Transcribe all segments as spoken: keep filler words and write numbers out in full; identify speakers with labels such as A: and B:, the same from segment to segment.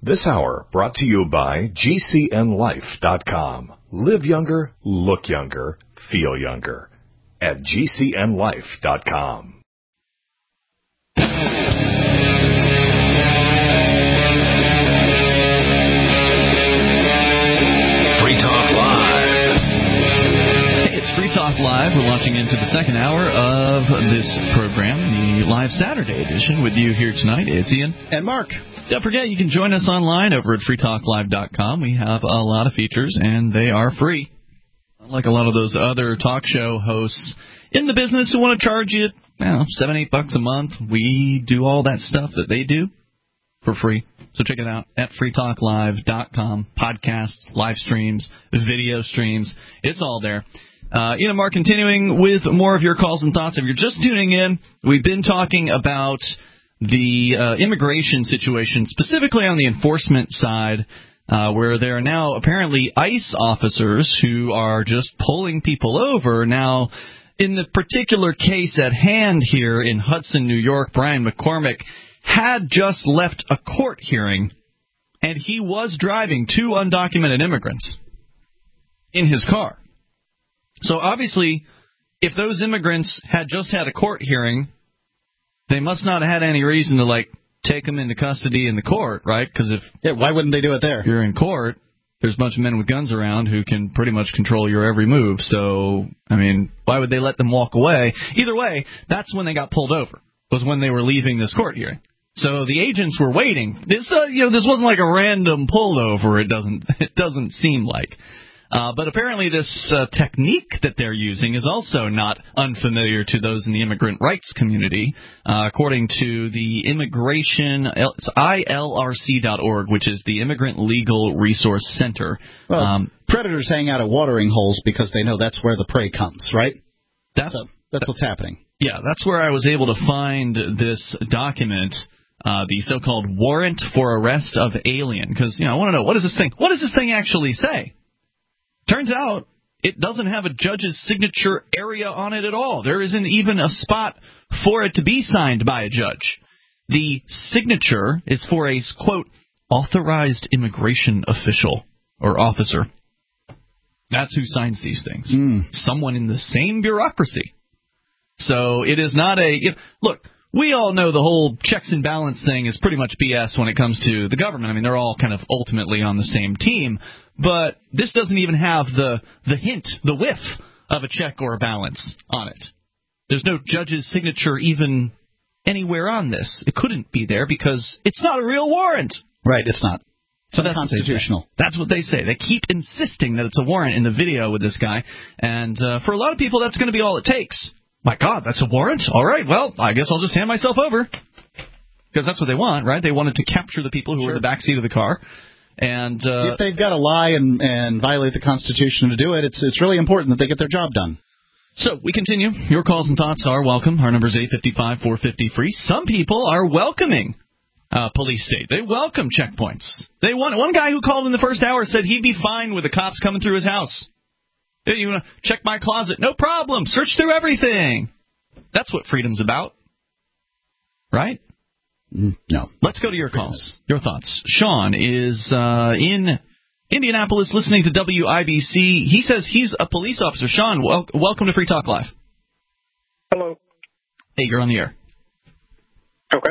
A: This hour brought to you by G C N life dot com. Live younger, look younger, feel younger at G C N life dot com.
B: Free Talk Live.
C: Hey, it's Free Talk Live. We're launching into the second hour of this program, the live Saturday edition. With you here tonight, it's Ian.
D: And Mark.
C: Don't forget, you can join us online over at free talk live dot com. We have a lot of features, and they are free. Unlike a lot of those other talk show hosts in the business who want to charge you, I don't know, seven, eight bucks a month, we do all that stuff that they do for free. So check it out at free talk live dot com. Podcast, live streams, video streams. It's all there. Uh, Ian and Mark continuing with more of your calls and thoughts. If you're just tuning in, we've been talking about the uh, immigration situation, specifically on the enforcement side, uh, where there are now apparently ICE officers who are just pulling people over. Now, in the particular case at hand here in Hudson, New York, Brian McCormick had just left a court hearing, and he was driving two undocumented immigrants in his car. So obviously, if those immigrants had just had a court hearing, they must not have had any reason to, like, take them into custody in the court, right? Because if
D: yeah, why wouldn't they do it there?
C: You're in court, there's a bunch of men with guns around who can pretty much control your every move. So, I mean, why would they let them walk away? Either way, that's when they got pulled over, was when they were leaving this court hearing. So the agents were waiting. This, uh, you know, this wasn't like a random pullover. It doesn't, it doesn't seem like. Uh, but apparently this uh, technique that they're using is also not unfamiliar to those in the immigrant rights community. Uh, according to the immigration, it's I L R C dot org, which is the Immigrant Legal Resource Center.
D: Well,
C: um,
D: predators hang out at watering holes because they know that's where the prey comes, right?
C: That's,
D: so that's what's happening.
C: Yeah, that's where I was able to find this document, uh, the so-called Warrant for Arrest of Alien, because, you know, I want to know, what does this thing, what does this thing actually say? Turns out it doesn't have a judge's signature area on it at all. There isn't even a spot for it to be signed by a judge. The signature is for a, quote, authorized immigration official or officer. That's who signs these things.
D: Mm.
C: Someone in the same bureaucracy. So it is not a you know, – look, we all know the whole checks and balance thing is pretty much B S when it comes to the government. I mean, they're all kind of ultimately on the same team. But this doesn't even have the, the hint, the whiff of a check or a balance on it. There's no judge's signature even anywhere on this. It couldn't be there because it's not a real warrant.
D: Right, it's not. It's
C: so that's
D: unconstitutional.
C: What that's what they say. They keep insisting that it's a warrant in the video with this guy. And uh, for a lot of people, that's going to be all it takes. My God, that's a warrant? All right, well, I guess I'll just hand myself over. Because that's what they want, right? They wanted to capture the people who sure. were in the backseat of the car. And uh,
D: if they've got to lie and, and violate the Constitution to do it, it's it's really important that they get their job done.
C: So we continue. Your calls and thoughts are welcome. Our number is eight five five, four five zero, free. Some people are welcoming uh, police state. They welcome checkpoints. They want one guy who called in the first hour said he'd be fine with the cops coming through his house. Hey, you want to check my closet? No problem. Search through everything. That's what freedom's about, right?
D: No.
C: Let's go to your calls. Your thoughts. Sean is uh, in Indianapolis listening to W I B C. He says he's a police officer. Sean, wel- welcome to Free Talk Live.
E: Hello.
C: Hey, you're on the air.
E: Okay.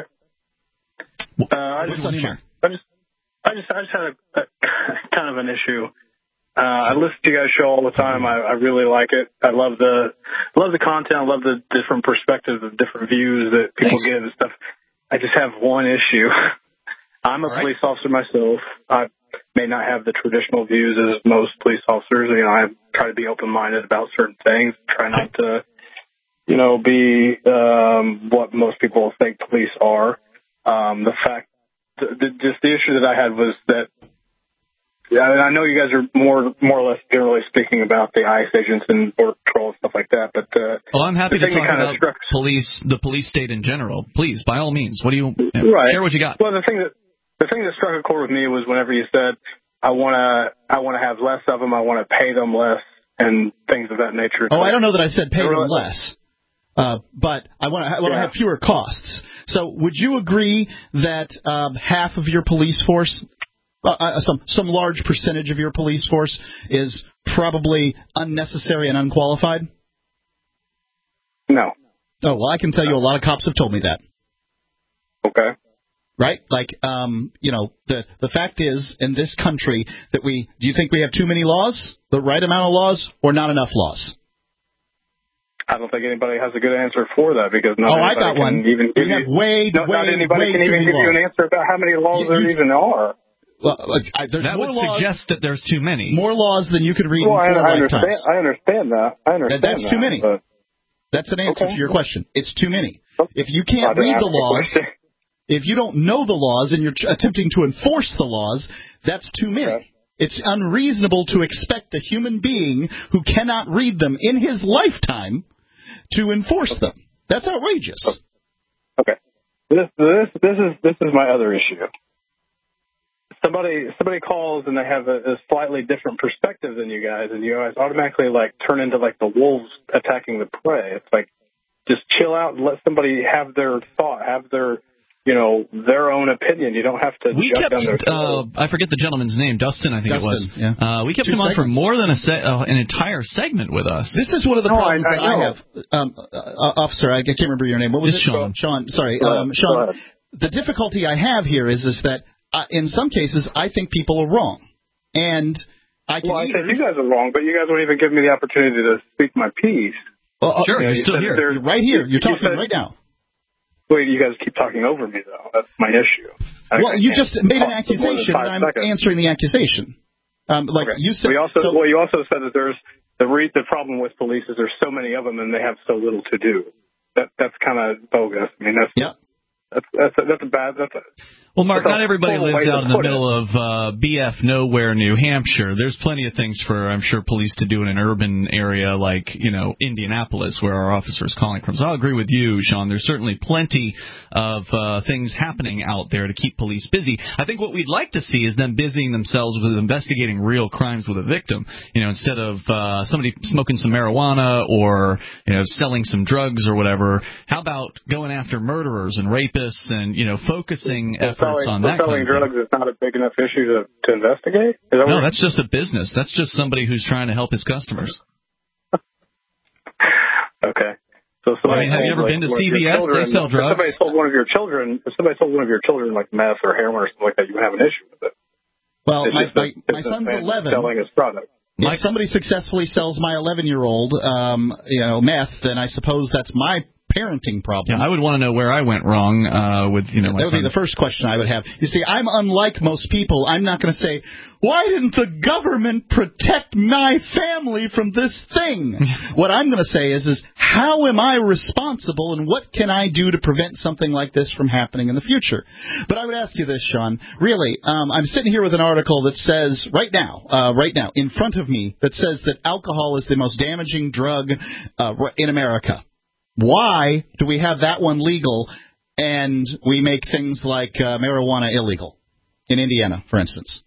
E: Uh, I
C: What's
E: just,
C: on your mind?
E: I just, I just, I just had a, a kind of an issue. Uh, I listen to you guys' show all the time. I, I really like it. I love the, love the content. I love the different perspectives and different views that people
C: Thanks.
E: give and stuff. I just have one issue. I'm a
C: All right.
E: police officer myself. I may not have the traditional views as most police officers. You know, I try to be open-minded about certain things. Try not to, you know, be um, what most people think police are. Um, the fact, the, the, just the issue that I had was that. Yeah, I know you guys are more more or less generally speaking about the ICE agents and Border Patrol and stuff like that, but uh,
C: well, I'm happy to talk about
E: struck...
C: police, the police state in general. Please, by all means, what do you yeah,
E: right.
C: share what you got?
E: Well, the thing that the thing that struck a chord with me was whenever you said, "I want to I want to have less of them, I want to pay them less," and things of that nature.
D: Oh, I don't know that I said pay them less. Uh, but I want to I want to
E: yeah.
D: have fewer costs. So would you agree that um, half of your police force Uh, some some large percentage of your police force is probably unnecessary and unqualified?
E: No.
D: Oh, well, I can tell you a lot of cops have told me that.
E: Okay.
D: Right? Like, um, you know, the the fact is, in this country, that we, do you think we have too many laws, the right amount of laws, or not enough laws?
E: I don't think anybody has a good answer for that because not
D: oh, I
E: anybody
D: got
E: can
D: one.
E: even give
D: we have
E: you,
D: way,
E: no,
D: way,
E: not anybody
D: way
E: can
D: too
E: even
D: many
E: give
D: laws.
E: you an answer about how many laws
D: you,
E: there
D: you,
E: even are.
D: Well, uh, there's
C: that
D: more
C: would
D: laws,
C: suggest that there's too many.
D: More laws than you could read
E: well,
D: in four
E: I, I
D: lifetimes.
E: understand. I understand that. I understand
D: that, that's
E: that,
D: too many.
E: But,
D: that's an answer
E: okay.
D: to your question. It's too many.
E: Oh,
D: If you can't read the laws, if you don't know the laws and you're ch- attempting to enforce the laws, that's too many. Okay. It's unreasonable to expect a human being who cannot read them in his lifetime to enforce
E: okay.
D: them. That's outrageous.
E: Okay. This this this is this is my other issue. Somebody somebody calls and they have a, a slightly different perspective than you guys, and you guys automatically like turn into like the wolves attacking the prey. It's like just chill out and let somebody have their thought, have their you know their own opinion. You don't have to.
C: We
E: jump
C: kept
E: down their
C: uh, I forget the gentleman's name, Dustin, I think
D: Dustin,
C: it was.
D: Yeah.
C: Uh, we kept
D: Two
C: him on
D: segments.
C: for more than a se- uh, an entire segment with us.
D: This is one of the
E: no,
D: problems
E: I, I
D: that I
E: know.
D: have, um, uh, officer. I can't remember your name. What was
C: It's
D: it?
C: Sean.
D: Sean. Sorry,
E: Go
D: um,
E: ahead.
D: Sean. The difficulty I have here is is that uh, in some cases I think people are wrong, and I can.
E: Well, I
D: either,
E: said you guys are wrong, but you guys won't even give me the opportunity to speak my piece.
D: uh,
C: Sure,
D: uh,
C: you're still here.
D: You're right here. You're talking
E: you said,
D: right now.
E: Wait, you guys keep talking over me though. That's my issue. I,
D: Well,
E: I
D: you
E: can't
D: just made an
E: talk for more than
D: accusation,
E: five
D: and I'm
E: seconds.
D: answering the accusation. Um, like
E: Okay.
D: you said.
E: We also,
D: so,
E: well, you also said that there's the re- the problem with police is there's so many of them and they have so little to do. That that's kind of bogus. I mean, that's
D: yeah.
E: that's that's a, that's a bad. That's a
C: Well, Mark,
E: that's a
C: not everybody
E: horrible
C: lives
E: way to
C: out in the
E: put it.
C: middle of uh, B F nowhere, New Hampshire. There's plenty of things for, I'm sure, police to do in an urban area like, you know, Indianapolis, where our officer is calling from. So I'll agree with you, Sean. There's certainly plenty of uh, things happening out there to keep police busy. I think what we'd like to see is them busying themselves with investigating real crimes with a victim. You know, instead of uh, somebody smoking some marijuana or, you know, selling some drugs or whatever, how about going after murderers and rapists and, you know, focusing
E: Well,
C: efforts
E: selling,
C: on
E: well,
C: that kind
E: selling
C: of
E: drugs
C: thing.
E: is not a big enough issue to, to investigate. Is that
C: No,
E: what
C: that's just a business. That's just somebody who's trying to help his customers.
E: okay. So if somebody
C: I mean, have you
E: told,
C: ever
E: like,
C: been to
E: one of
C: C
E: your
C: V S?
E: children-
C: They sell
E: If
C: drugs.
E: somebody told one of your children, if somebody told one of your children like meth or heroin or something like that, you would have an issue with it.
D: Well,
E: It's
D: my
E: just a
D: my, my son's
E: businessman
D: eleven.
E: selling his product.
D: If
C: Mike-
D: somebody successfully sells my eleven-year-old, um, you know, meth, then I suppose that's my parenting problem.
C: Yeah, I would want to know where I went wrong uh, with, you know, my
D: That would
C: son.
D: be the first question I would have. You see, I'm unlike most people. I'm not going to say, why didn't the government protect my family from this thing? What I'm going to say is, is how am I responsible and what can I do to prevent something like this from happening in the future? But I would ask you this, Sean. Really, um, I'm sitting here with an article that says, right now, uh, right now, in front of me, that says that alcohol is the most damaging drug uh, in America. Why do we have that one legal and we make things like uh, marijuana illegal in Indiana, for instance?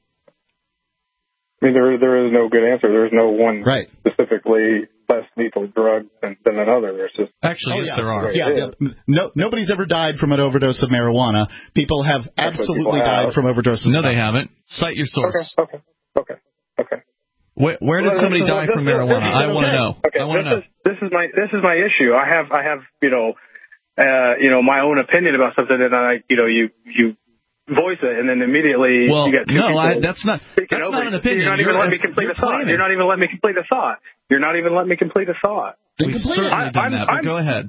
E: I mean, there there is no good answer. There's no one
D: Right.
E: specifically less lethal drug than, than another. It's just
C: Actually,
D: Oh,
C: yes,
D: yeah.
C: there are.
D: Yeah, yeah. No, nobody's ever died from an overdose of marijuana. People have absolutely
E: people have.
D: died from overdoses.
C: No,
D: of
C: they
D: alcohol.
C: haven't. Cite your
E: okay,
C: source.
E: okay, okay, okay.
C: Where, where did
E: Well,
C: somebody
E: this is-
C: die
E: this
C: from
E: is-
C: marijuana?
E: this is
C: I want to
D: okay.
C: know.
E: Okay,
C: I want to
E: this
C: know.
E: is this is my this is my issue. I have I have you know uh, you know my own opinion about something, and I you know you you voice it, and then immediately
C: Well,
E: you get two
C: no,
E: people
C: I, that's not.
E: speaking
C: That's
E: over
C: not
E: you.
C: an opinion.
E: You're not even
C: You're-
E: letting me complete
C: you're
E: a thought.
C: claiming.
E: You're not even letting me complete a thought. You're not even letting me complete a thought.
D: Then
C: We've
D: complete it.
C: certainly
E: I-
C: done
E: I'm-
C: that, but
E: I'm-
C: go ahead.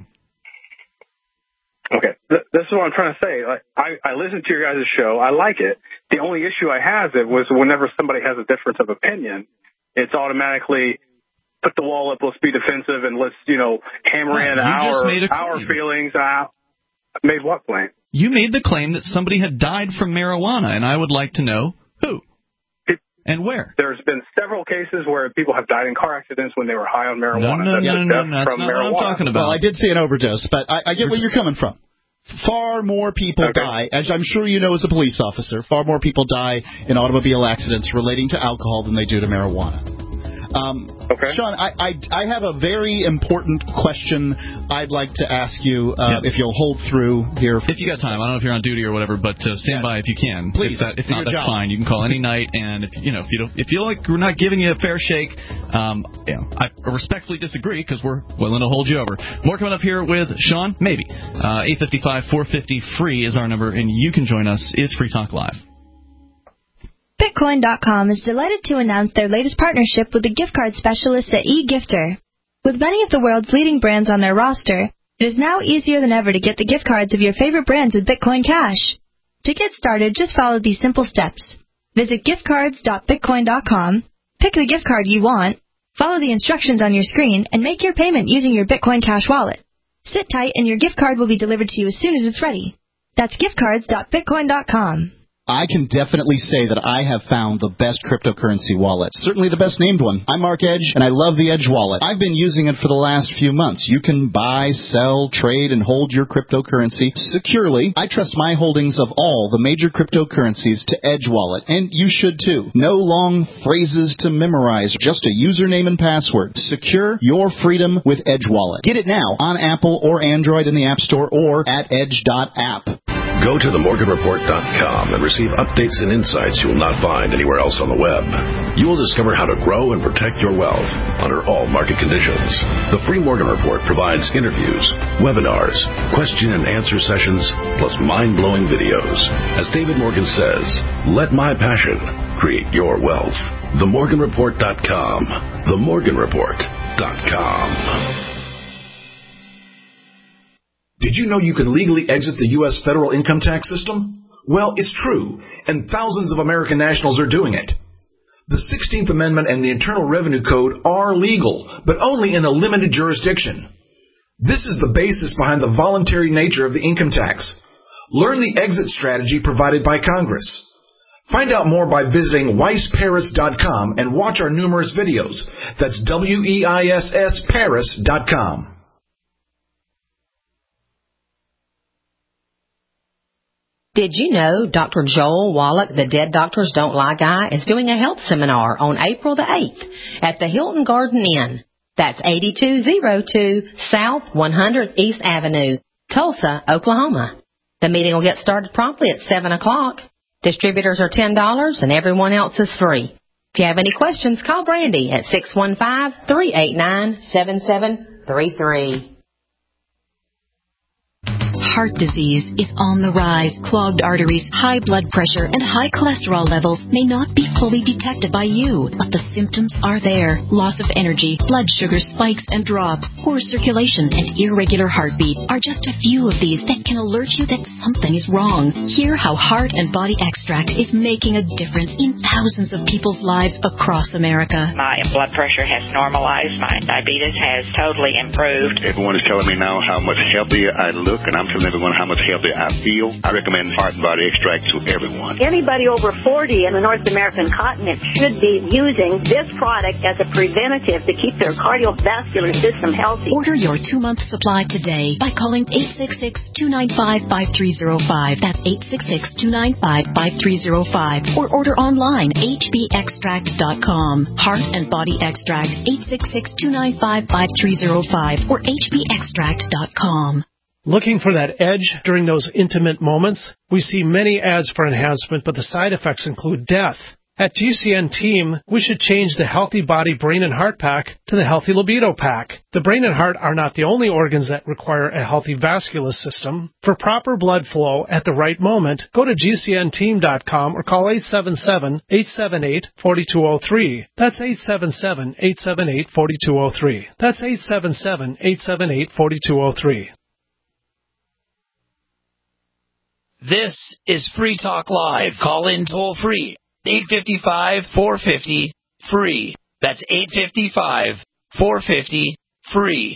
E: Okay, Th- this is what I'm trying to say. Like, I, I listen to your guys' show. I like it. The only issue I have it was whenever somebody has a difference of opinion, it's automatically put the wall up, let's be defensive, and let's, you know, hammer
C: Right,
E: in
C: you just
E: our
C: made a
E: our
C: claim.
E: feelings. Uh, made what claim?
C: You made the claim that somebody had died from marijuana, and I would like to know who and where.
E: There's been several cases where people have died in car accidents when they were high on
C: No,
E: marijuana.
C: no,
E: That's
C: no,
E: a
C: no,
E: death
C: no, that's
E: from
C: not what I'm
E: marijuana.
C: talking about.
D: Well, I did see an overdose, but I, I get where you're coming from. Far more people
E: Okay.
D: die, as I'm sure you know as a police officer, far more people die in automobile accidents relating to alcohol than they do to marijuana. Um,
E: Okay.
D: Sean, I, I, I have a very important question I'd like to ask you, uh,
C: Yep.
D: if you'll hold through here.
C: If you got time, I don't know if you're on duty or whatever, but uh, stand
D: Yeah.
C: by if you can.
D: Please,
C: If, that, if
D: do
C: not,
D: your
C: that's
D: job.
C: fine. You can call any night, and if you know if you don't, if you feel like we're not giving you a fair shake, um, you know, I respectfully disagree because we're willing to hold you over. More coming up here with Sean, maybe. Uh, eight five five, four five zero, free is our number, and you can join us. It's Free Talk Live.
F: Bitcoin dot com is delighted to announce their latest partnership with the gift card specialists at eGifter. With many of the world's leading brands on their roster, it is now easier than ever to get the gift cards of your favorite brands with Bitcoin Cash. To get started, just follow these simple steps. Visit gift cards dot bitcoin dot com, pick the gift card you want, follow the instructions on your screen, and make your payment using your Bitcoin Cash wallet. Sit tight and your gift card will be delivered to you as soon as it's ready. That's gift cards dot bitcoin dot com.
D: I can definitely say that I have found the best cryptocurrency wallet. Certainly the best named one. I'm Mark Edge, and I love the Edge wallet. I've been using it for the last few months. You can buy, sell, trade, and hold your cryptocurrency securely. I trust my holdings of all the major cryptocurrencies to Edge wallet, and you should too. No long phrases to memorize, just a username and password. Secure your freedom with Edge wallet. Get it now on Apple or Android in the App Store or at edge dot app.
B: Go to the morgan report dot com and receive updates and insights you will not find anywhere else on the web. You will discover how to grow and protect your wealth under all market conditions. The Free Morgan Report provides interviews, webinars, question and answer sessions, plus mind-blowing videos. As David Morgan says, let my passion create your wealth. the morgan report dot com. the morgan report dot com.
G: Did you know you can legally exit the U S federal income tax system? Well, it's true, and thousands of American nationals are doing it. The sixteenth Amendment and the Internal Revenue Code are legal, but only in a limited jurisdiction. This is the basis behind the voluntary nature of the income tax. Learn the exit strategy provided by Congress. Find out more by visiting weiss paris dot com and watch our numerous videos. That's W E I S S Paris dot com.
H: Did you know Doctor Joel Wallach, the Dead Doctors Don't Lie guy, is doing a health seminar on April the eighth at the Hilton Garden Inn? That's eighty-two oh two South one hundred East Avenue, Tulsa, Oklahoma. The meeting will get started promptly at seven o'clock. Distributors are ten dollars and everyone else is free. If you have any questions, call Brandy at six one five, three eight nine, seven seven three three.
I: Heart disease is on the rise. Clogged arteries, high blood pressure, and high cholesterol levels may not be fully detected by you, but the symptoms are there. Loss of energy, blood sugar spikes and drops, poor circulation, and irregular heartbeat are just a few of these that can alert you that something is wrong. Hear how Heart and Body Extract is making a difference in thousands of people's lives across America.
J: My blood pressure has normalized. My diabetes has totally improved.
K: Everyone is telling me now how much healthier I look, and I'm telling everyone how much healthier I feel. I recommend Heart and Body Extract to everyone.
L: Anybody over forty in the North American continent should be using this product as a preventative to keep their cardiovascular system healthy.
I: Order your two-month supply today by calling eight six six, two nine five, five three zero five. That's eight six six, two nine five, five three zero five. Or order online, h b extract dot com. Heart and Body Extract, eight six six, two nine five, five three zero five or h b extract dot com.
M: Looking for that edge during those intimate moments? We see many ads for enhancement, but the side effects include death. At G C N Team, we should change the Healthy Body Brain and Heart Pack to the Healthy Libido Pack. The brain and heart are not the only organs that require a healthy vascular system. For proper blood flow at the right moment, go to G C N team dot com or call eight seven seven, eight seven eight, four two zero three. That's eight seven seven, eight seven eight, four two zero three. That's eight seven seven, eight seven eight, four two zero three.
N: This is Free Talk Live. Call in toll free. eight five five, four five zero, free. That's eight five five, four five zero, free.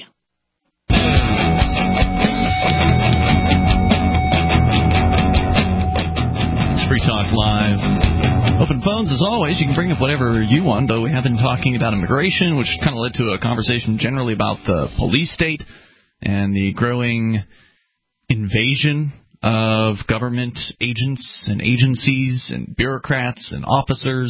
C: It's Free Talk Live. Open phones, as always. You can bring up whatever you want, though we have been talking about immigration, which kind of led to a conversation generally about the police state and the growing invasion of government agents and agencies and bureaucrats and officers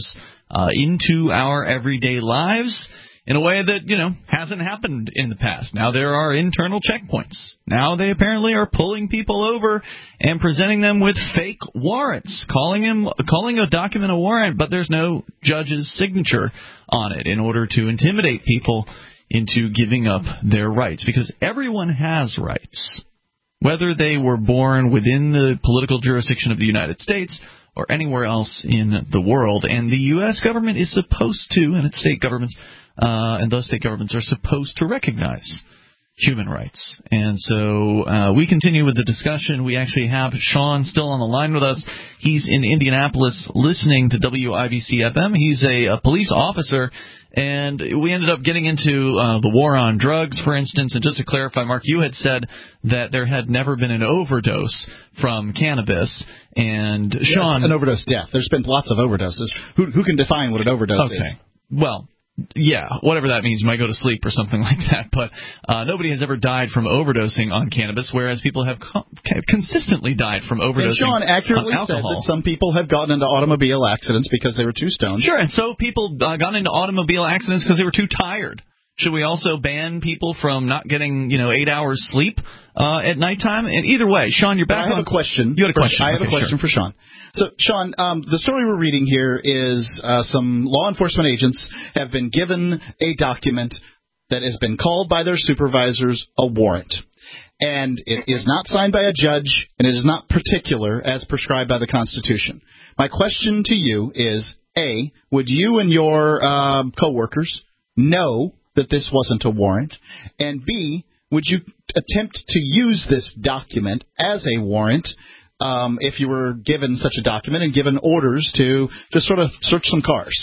C: uh, into our everyday lives in a way that, you know, hasn't happened in the past. Now there are internal checkpoints. Now they apparently are pulling people over and presenting them with fake warrants, calling him, calling a document a warrant, but there's no judge's signature on it in order to intimidate people into giving up their rights. Because everyone has rights, whether they were born within the political jurisdiction of the United States or anywhere else in the world. And the U S government is supposed to, and its state governments, Uh, and those state governments are supposed to recognize human rights. And so uh, we continue with the discussion. We actually have Sean still on the line with us. He's in Indianapolis listening to W I B C F M. He's a, a police officer, and we ended up getting into uh, the war on drugs, for instance. And just to clarify, Mark, you had said that there had never been an overdose from cannabis. And Sean,
D: yeah, an overdose death. There's been lots of overdoses. Who, who can define what an overdose
C: okay.
D: is?
C: Well, yeah, whatever that means. You might go to sleep or something like that. But uh, nobody has ever died from overdosing on cannabis, whereas people have co- consistently died from overdosing
D: and Sean accurately
C: on alcohol.
D: said that some people have gotten into automobile accidents because they were too stoned.
C: Sure, and so people uh, got into automobile accidents because they were too tired. Should we also ban people from not getting, you know, eight hours sleep uh, at nighttime? And either way, Sean, you're back
D: I have
C: on.
D: a question.
C: You had a
D: for,
C: question.
D: I have
C: okay,
D: a question
C: sure.
D: for Sean. So, Sean, um, the story we're reading here is uh, some law enforcement agents have been given a document that has been called by their supervisors a warrant. And it is not signed by a judge, and it is not particular as prescribed by the Constitution. My question to you is, A, would you and your um, coworkers know that this wasn't a warrant? And B, would you attempt to use this document as a warrant um, if you were given such a document and given orders to just sort of search some cars?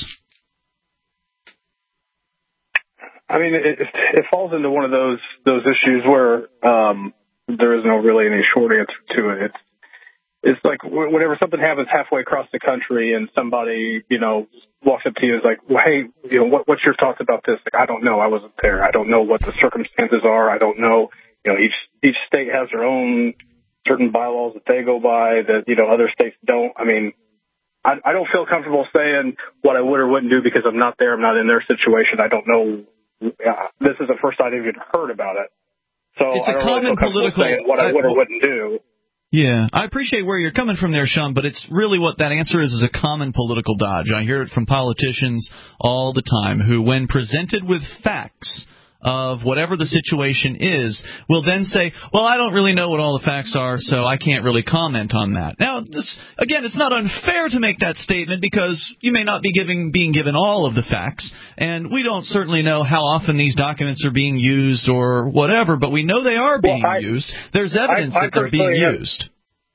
E: I mean, it, it falls into one of those those issues where um, there is no really any short answer to it. It's, it's like whenever something happens halfway across the country and somebody, you know, walks up to you and is like, well, hey, you know, what, what's your thoughts about this? Like, I don't know. I wasn't there. I don't know what the circumstances are. I don't know. You know, each each state has their own certain bylaws that they go by that, you know, other states don't. I mean, I, I don't feel comfortable saying what I would or wouldn't do because I'm not there. I'm not in their situation. I don't know. Uh, this is the first I've even heard about it. So
C: it's
E: I don't
C: a common
E: really feel comfortable
C: political,
E: saying what I would or wouldn't do.
C: Yeah, I appreciate where you're coming from there, Sean, but it's really what that answer is, is a common political dodge. I hear it from politicians all the time who, when presented with facts of whatever the situation is, will then say, well, I don't really know what all the facts are, so I can't really comment on that. Now, this, again, it's not unfair to make that statement because you may not be giving, being given all of the facts, and we don't certainly know how often these documents are being used or whatever, but we know they are being well, I, used. There's evidence I, I that they're being have, used.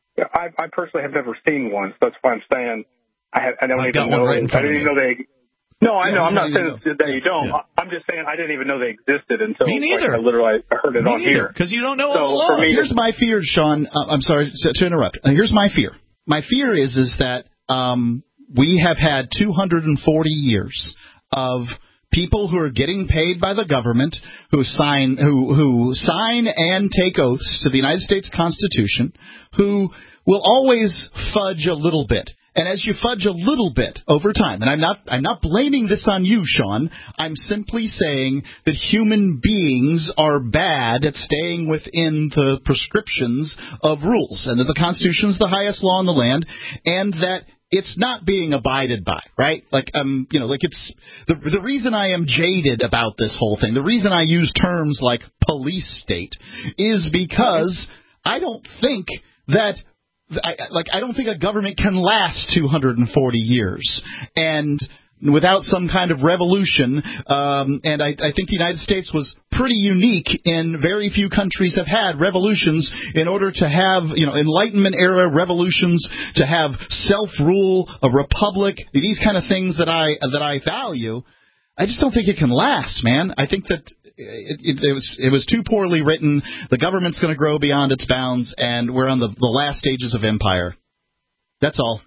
E: I, I personally have never seen one, so that's why I'm saying I, have, I don't
C: I've
E: even
C: got
E: know.
C: One right in front
E: I didn't
C: of
E: even know they. No, I know. I'm not saying
D: know.
E: that you don't.
C: Yeah.
E: I'm just saying I didn't even know they existed until
C: Me neither.
E: Like, I literally heard it
C: Me
E: on
C: neither,
E: here.
C: Because you don't know
E: so
C: all the laws.
E: Me,
D: here's my fear, Sean. Uh, I'm sorry to interrupt. Uh, here's my fear. My fear is is that um, we have had two hundred forty years of people who are getting paid by the government who sign who who sign and take oaths to the United States Constitution, who will always fudge a little bit. And as you fudge a little bit over time, and I'm not I'm not blaming this on you, Sean. I'm simply saying that human beings are bad at staying within the prescriptions of rules, and that the Constitution is the highest law in the land, and that it's not being abided by, right? Like, um, you know, like it's the the reason I am jaded about this whole thing. The reason I use terms like police state is because I don't think that. I, like, I don't think a government can last two hundred forty years and without some kind of revolution. Um, and I, I think the United States was pretty unique in very few countries have had revolutions in order to have, you know, Enlightenment era revolutions, to have self-rule, a republic, these kind of things that I that I value. I just don't think it can last, man. I think that it, it, it was it was too poorly written. The government's going to grow beyond its bounds, and we're on the, the last stages of empire. That's all.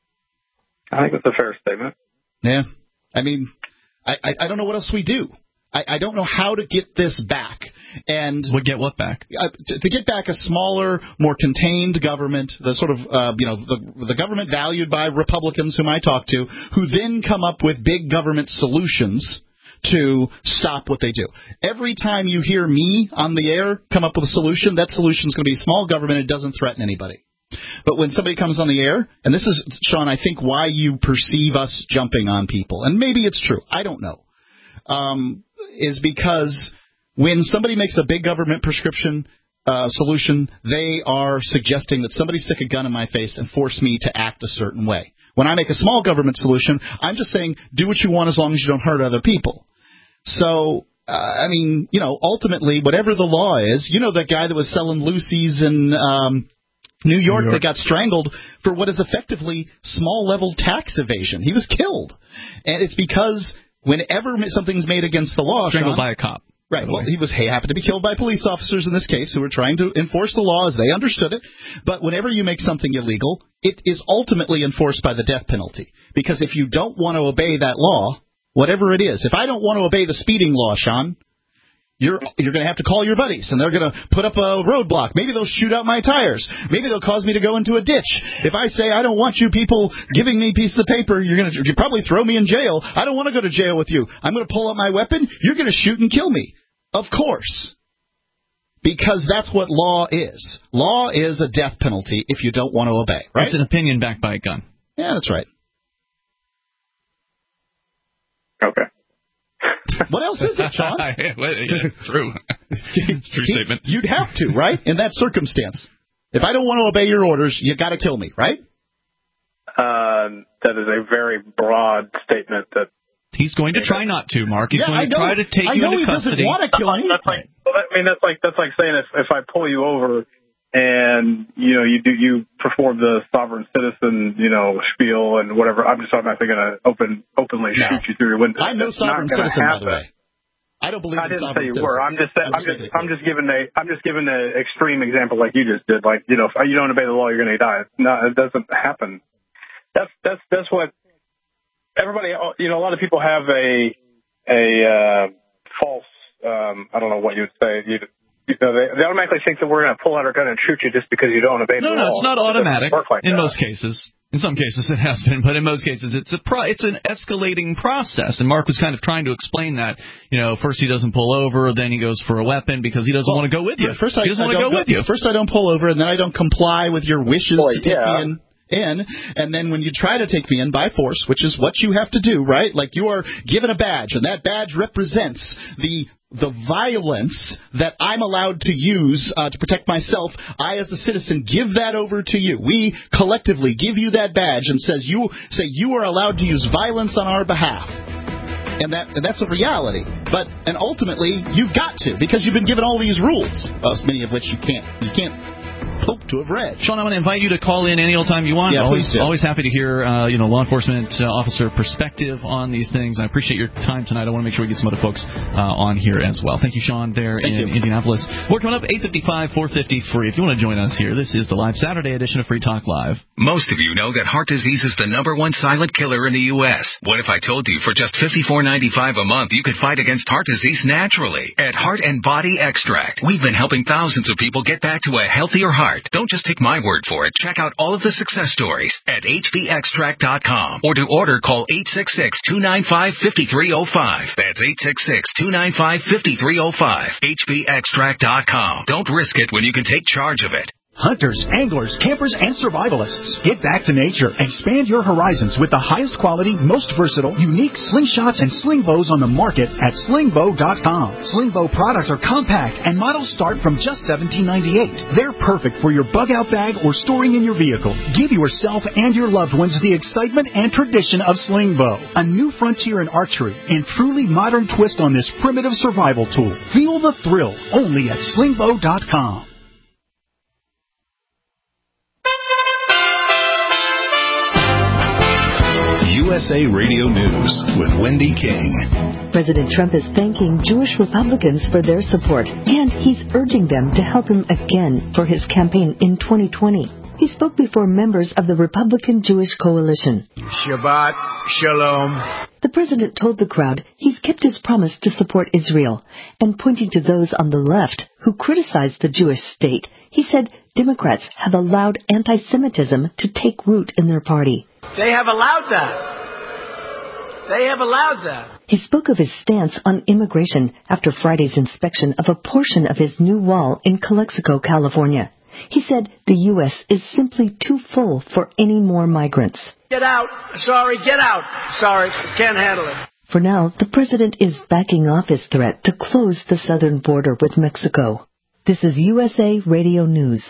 E: I think that's a fair statement.
D: Yeah. I mean, I, I, I don't know what else we do. I, I don't know how to get this back. And
C: would get what back?
D: Uh, to, to get back a smaller, more contained government, the sort of uh, you know the the government valued by Republicans whom I talk to, who then come up with big government solutions to stop what they do. Every time you hear me on the air come up with a solution, that solution is going to be small government. It doesn't threaten anybody. But when somebody comes on the air, and this is, Sean, I think why you perceive us jumping on people, and maybe it's true, I don't know, um, is because when somebody makes a big government prescription uh, solution, they are suggesting that somebody stick a gun in my face and force me to act a certain way. When I make a small government solution, I'm just saying do what you want as long as you don't hurt other people. So, uh, I mean, you know, ultimately, whatever the law is, you know that guy that was selling Lucy's in um, New York, New York that got strangled for what is effectively small-level tax evasion. He was killed. And it's because whenever something's made against the law,
C: Strangled
D: Sean,
C: by a cop.
D: Right. Well, he was he happened to be killed by police officers in this case who were trying to enforce the law as they understood it. But whenever you make something illegal, it is ultimately enforced by the death penalty. Because if you don't want to obey that law, whatever it is, if I don't want to obey the speeding law, Sean, you're you're going to have to call your buddies, and they're going to put up a roadblock. Maybe they'll shoot out my tires. Maybe they'll cause me to go into a ditch. If I say I don't want you people giving me pieces of paper, you're going to you probably throw me in jail. I don't want to go to jail with you. I'm going to pull out my weapon. You're going to shoot and kill me. Of course. Because that's what law is. Law is a death penalty if you don't want to obey, right?
C: It's an opinion backed by a gun.
D: Yeah, that's right.
E: Okay.
D: What else is it, Sean?
C: yeah, true. True statement.
D: You'd have to, right? In that circumstance. If I don't want to obey your orders, you got to kill me, right?
E: Uh, that is a very broad statement that
C: He's going to try not to, Mark. He's
D: yeah,
C: going to try to take
D: I
C: you
D: know
C: into
D: he
C: custody.
D: Doesn't want to kill me.
E: That's like, well, I mean, that's like that's like saying if if I pull you over and you know you do you perform the sovereign citizen you know spiel and whatever, I'm just automatically going to open openly
D: no.
E: shoot you through your window.
D: I'm no
E: That's
D: sovereign citizen, by the way. I don't believe
E: I
D: in
E: didn't
D: sovereign
E: say you
D: citizens.
E: were. I'm just
D: I'm
E: I'm
D: just,
E: just I'm just giving a I'm just giving an extreme example like you just did. Like you know if you don't obey the law, you're going to die. No, it doesn't happen. That's that's that's what everybody. You know, a lot of people have a a uh, false. Um, I don't know what you would say. You, you know, they, they automatically think that we're going to pull out our gun and shoot you just because you don't obey
C: no,
E: the law.
C: No, no, it's not automatic.
E: It like
C: in
E: that.
C: most cases. In some cases it has been, but in most cases it's a pro- it's an escalating process. And Mark was kind of trying to explain that. You know, first he doesn't pull over, then he goes for a weapon because he doesn't
D: well,
C: want to go with you.
D: First I,
C: he doesn't
D: I
C: want to go
D: go,
C: with you.
D: First I don't pull over, and then I don't comply with your wishes
E: Boy,
D: to take
E: yeah.
D: me in. in, and then when you try to take me in by force, which is what you have to do, right? Like you are given a badge, and that badge represents the the violence that I'm allowed to use uh, to protect myself. I, as a citizen, give that over to you. We collectively give you that badge and says you say you are allowed to use violence on our behalf. And that and that's a reality. But and ultimately you've got to, because you've been given all these rules, well, many of which you can't you can't hope to have read.
C: Sean, I'm going to invite you to call in any old time you want.
D: Yeah,
C: always,
D: please do.
C: always happy to hear uh, you know law enforcement uh, officer perspective on these things. I appreciate your time tonight. I want to make sure we get some other folks uh, on here as well. Thank you, Sean, there
D: Thank
C: in
D: you.
C: Indianapolis. More coming up, eight fifty-five, four fifty free. If you want to join us here, this is the live Saturday edition of Free Talk Live.
O: Most of you know that heart disease is the number one silent killer in the U S. What if I told you for just fifty-four ninety-five a month you could fight against heart disease naturally at Heart and Body Extract? We've been helping thousands of people get back to a healthier heart. Don't just take my word for it. Check out all of the success stories at H B extract dot com, or to order, call eight six six, two nine five, five three zero five. That's eight six six, two nine five, five three zero five. H B extract dot com. Don't risk it when you can take charge of it.
P: Hunters, anglers, campers, and survivalists. Get back to nature. Expand your horizons with the highest quality, most versatile, unique slingshots and sling bows on the market at sling bow dot com. Sling bow products are compact and models start from just seventeen ninety-eight. They're perfect for your bug-out bag or storing in your vehicle. Give yourself and your loved ones the excitement and tradition of sling bow. A new frontier in archery and truly modern twist on this primitive survival tool. Feel the thrill only at sling bow dot com.
A: U S A Radio News with Wendy King.
Q: President Trump is thanking Jewish Republicans for their support, and he's urging them to help him again for his campaign in twenty twenty. He spoke before members of the Republican Jewish Coalition.
R: Shabbat Shalom.
Q: The president told the crowd he's kept his promise to support Israel, and pointing to those on the left who criticized the Jewish state, he said Democrats have allowed anti-Semitism to take root in their party.
R: They have allowed that. They have allowed that.
Q: He spoke of his stance on immigration after Friday's inspection of a portion of his new wall in Calexico, California. He said the U S is simply too full for any more migrants.
R: Get out. Sorry, get out. Sorry, can't handle it.
Q: For now, the president is backing off his threat to close the southern border with Mexico. This is U S A Radio News.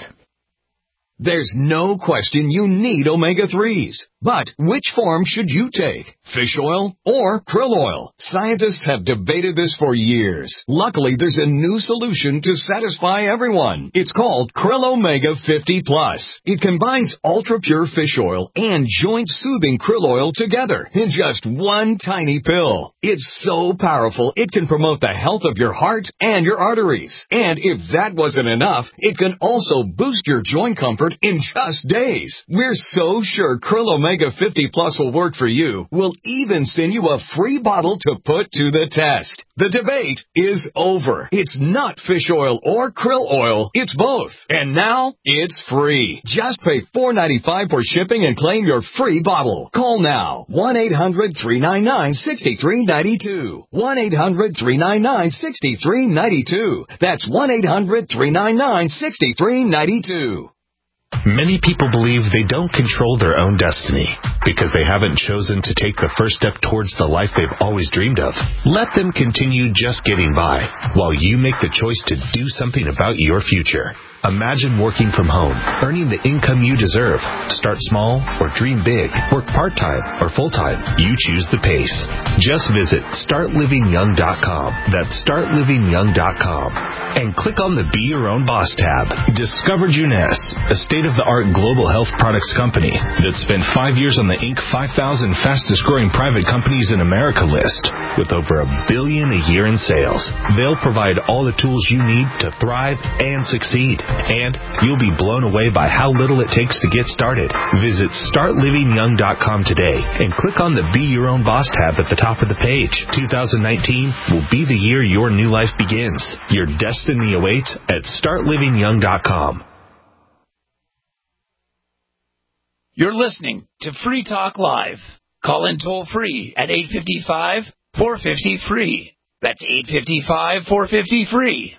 A: There's no question you need omega threes. But which form should you take? Fish oil or krill oil? Scientists have debated this for years. Luckily, there's a new solution to satisfy everyone. It's called Krill Omega fifty plus. It combines ultra-pure fish oil and joint-soothing krill oil together in just one tiny pill. It's so powerful, it can promote the health of your heart and your arteries. And if that wasn't enough, it can also boost your joint comfort in just days. We're so sure Krill Omega fifty plus will work for you. We'll even send you a free bottle to put to the test. The debate is over. It's not fish oil or krill oil. It's both. And now it's free. Just pay four dollars and ninety-five cents for shipping and claim your free bottle. Call now. one eight hundred three nine nine six three nine two. one eight hundred three nine nine six three nine two. That's one eight hundred three nine nine six three nine two.
S: Many people believe they don't control their own destiny because they haven't chosen to take the first step towards the life they've always dreamed of. Let them continue just getting by while you make the choice to do something about your future. Imagine working from home, earning the income you deserve. Start small or dream big. Work part-time or full-time. You choose the pace. Just visit start living young dot com. That's start living young dot com. And click on the Be Your Own Boss tab. Discover Juness, a state-of-the-art global health products company that spent five years on the Inc five thousand fastest-growing private companies in America list with over a billion a year in sales. They'll provide all the tools you need to thrive and succeed. And you'll be blown away by how little it takes to get started. Visit start living young dot com today and click on the Be Your Own Boss tab at the top of the page. two thousand nineteen will be the year your new life begins. Your destiny awaits at start living young dot com.
N: You're listening to Free Talk Live. Call in toll free at eight five five, four five zero, free. That's eight five five, four five zero, free.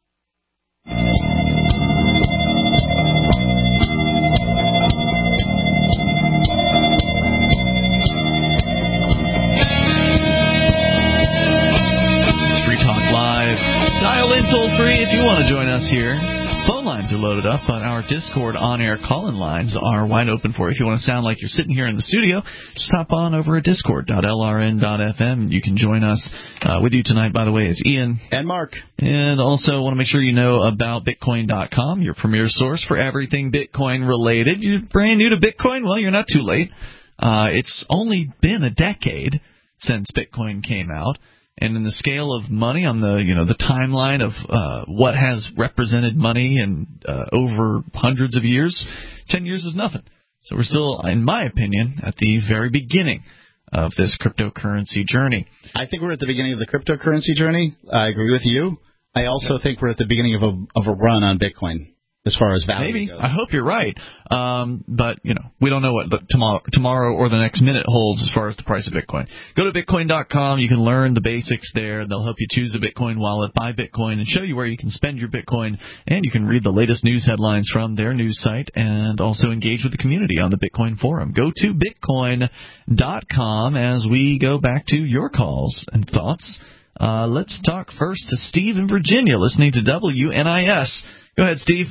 C: Dial in toll free if you want to join us here. Phone lines are loaded up, but our Discord on-air call-in lines are wide open for you. If you want to sound like you're sitting here in the studio, just hop on over at discord dot l r n dot f m. You can join us. Uh, with you tonight, by the way, is Ian.
D: And Mark.
C: And also want to make sure you know about Bitcoin dot com, your premier source for everything Bitcoin-related. You're brand new to Bitcoin? Well, you're not too late. Uh, it's only been a decade since Bitcoin came out. And in the scale of money, on the you know the timeline of uh, what has represented money in uh, over hundreds of years, ten years is nothing. So we're still, in my opinion, at the very beginning of this cryptocurrency journey.
D: I think we're at the beginning of the cryptocurrency journey. I agree with you. I also yeah. think we're at the beginning of a of a run on Bitcoin. As far as value
C: Maybe.
D: goes.
C: I hope you're right. Um, but, you know, we don't know what the tomorrow, tomorrow or the next minute holds as far as the price of Bitcoin. Go to bitcoin dot com. You can learn the basics there. They'll help you choose a Bitcoin wallet, buy Bitcoin, and show you where you can spend your Bitcoin. And you can read the latest news headlines from their news site and also engage with the community on the Bitcoin forum. Go to bitcoin dot com as we go back to your calls and thoughts. Uh, let's talk first to Steve in Virginia, listening to W N I S. Go ahead, Steve.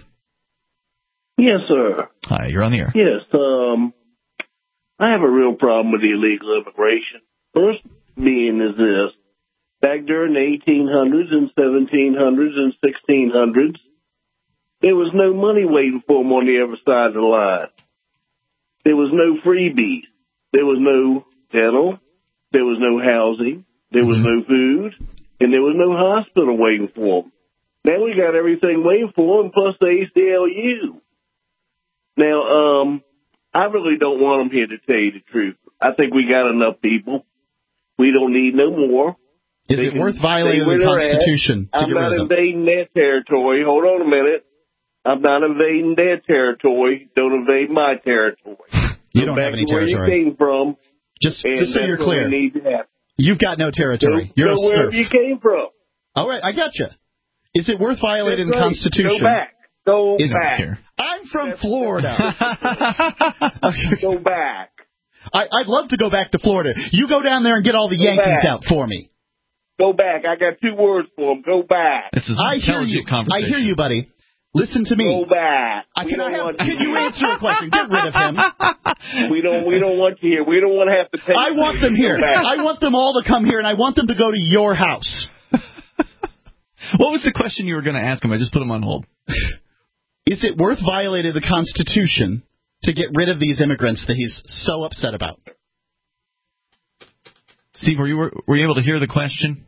T: Yes, sir.
C: Hi, you're on the air.
T: Yes, um, I have a real problem with illegal immigration. First being is this. Back during the eighteen hundreds and seventeen hundreds and sixteen hundreds, there was no money waiting for them on the other side of the line. There was no freebies. There was no dental. There was no housing. There was no food. And there was no hospital waiting for them. Now we got everything waiting for them, plus the A C L U. Now, um, I really don't want them here, to tell you the truth. I think we got enough people. We don't need no more.
D: Is
T: They
D: it
T: can
D: worth violating
T: stay where
D: the
T: they're at.
D: Constitution to
T: I'm
D: get
T: not
D: rid of them?
T: invading their territory. Hold on a minute. I'm not invading their territory. Don't invade my territory.
D: You
T: Go
D: don't
T: back
D: have any
T: to where
D: territory.
T: you came from.
D: Just,
T: and
D: just so
T: that's
D: you're
T: what
D: clear,
T: we need to have.
D: you've got no territory.
T: Go,
D: You're
T: go
D: a
T: wherever
D: serf.
T: you came from.
D: All right, I got you. Is it worth violating
T: That's
D: the
T: right.
D: Constitution?
T: Go back. Go
D: Is
T: back.
D: It I'm from Florida.
T: Go back.
D: I, I'd love to go back to Florida. You go down there and get all the
T: Go
D: Yankees
T: back.
D: out for me.
T: Go back. I got two words for them. Go back.
C: This is an
D: I hear
C: intelligent
D: you. I
C: conversation.
D: hear you, buddy. Listen to me.
T: Go back.
D: I,
T: We
D: can I
T: don't
D: have,
T: want
D: can
T: you
D: you
T: here.
D: answer a question? Get rid of him.
T: We don't. We don't want you here. We don't want to have to take.
D: I want them here.
T: Go back.
D: I want them all to come here, and I want them to go to your house.
C: What was the question you were going to ask him? I just put him on hold.
D: Is it worth violating the Constitution to get rid of these immigrants that he's so upset about?
C: Steve, were you were you able to hear the question?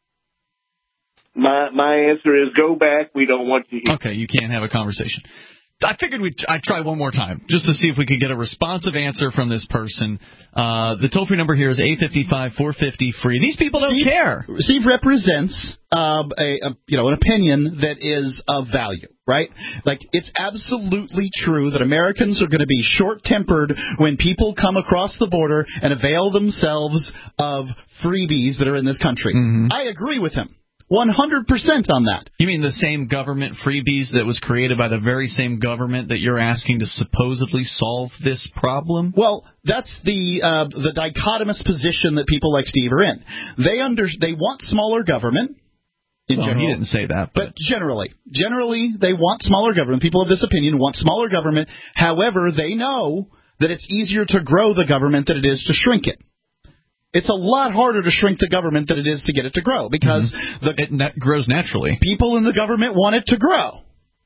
T: My my answer is go back. We don't want you here.
C: Okay, you can't have a conversation. I figured we'd I'd try one more time just to see if we could get a responsive answer from this person. Uh, the toll-free number here is eight five five, four five zero, free. These people don't
D: Steve,
C: care.
D: Steve represents uh, a, a you know an opinion that is of value, right? Like, it's absolutely true that Americans are going to be short-tempered when people come across the border and avail themselves of freebies that are in this country.
C: Mm-hmm.
D: I agree with him. one hundred percent on that.
C: You mean the same government freebies that was created by the very same government that you're asking to supposedly solve this problem?
D: Well, that's the uh, the dichotomous position that people like Steve are in. They under they want smaller government. In
C: well,
D: general.
C: he didn't say that, but.
D: but generally, generally they want smaller government. People of this opinion want smaller government. However, they know that it's easier to grow the government than it is to shrink it. It's a lot harder to shrink the government than it is to get it to grow, because
C: mm-hmm.
D: the
C: it na- grows naturally.
D: People in the government want it to grow.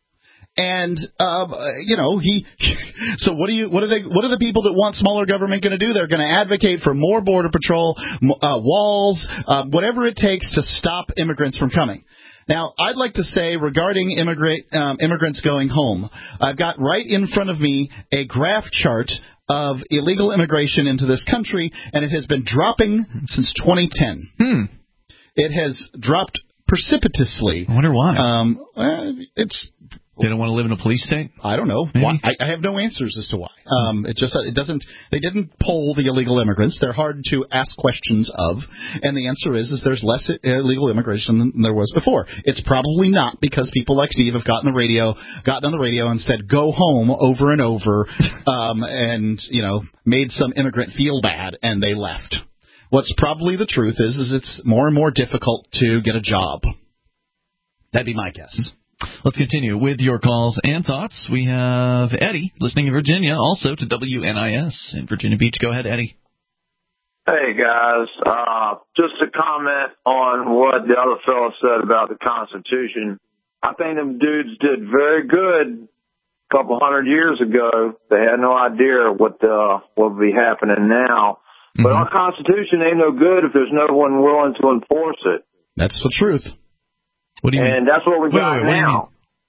D: And um, you know he. So what do you? What are they? What are the people that want smaller government going to do? They're going to advocate for more border patrol, uh, walls, uh, whatever it takes to stop immigrants from coming. Now, I'd like to say regarding immigrant um, immigrants going home, I've got right in front of me a graph chart of illegal immigration into this country, and it has been dropping since twenty ten.
C: Hmm.
D: It has dropped precipitously.
C: I wonder why.
D: Um, uh, it's.
C: They don't want to live in a police state?
D: I don't know. Why? I, I have no answers as to why. Um, it just it doesn't. They didn't poll the illegal immigrants. They're hard to ask questions of, and the answer is is there's less illegal immigration than there was before. It's probably not because people like Steve have gotten the radio, gotten on the radio and said "go home" over and over, um, and you know made some immigrant feel bad, and they left. What's probably the truth is is it's more and more difficult to get a job. That'd be my guess.
C: Let's continue with your calls and thoughts. We have Eddie listening in Virginia, also to W N I S in Virginia Beach. Go ahead, Eddie.
U: Hey, guys. Uh, just to comment on what the other fellow said about the Constitution. I think them dudes did very good a couple hundred years ago. They had no idea what the, what would be happening now. Mm-hmm. But our Constitution ain't no good if there's no one willing to enforce it.
D: That's the truth.
C: What do you
U: and
C: mean?
U: that's what we
C: wait,
U: got
C: wait, wait,
U: now.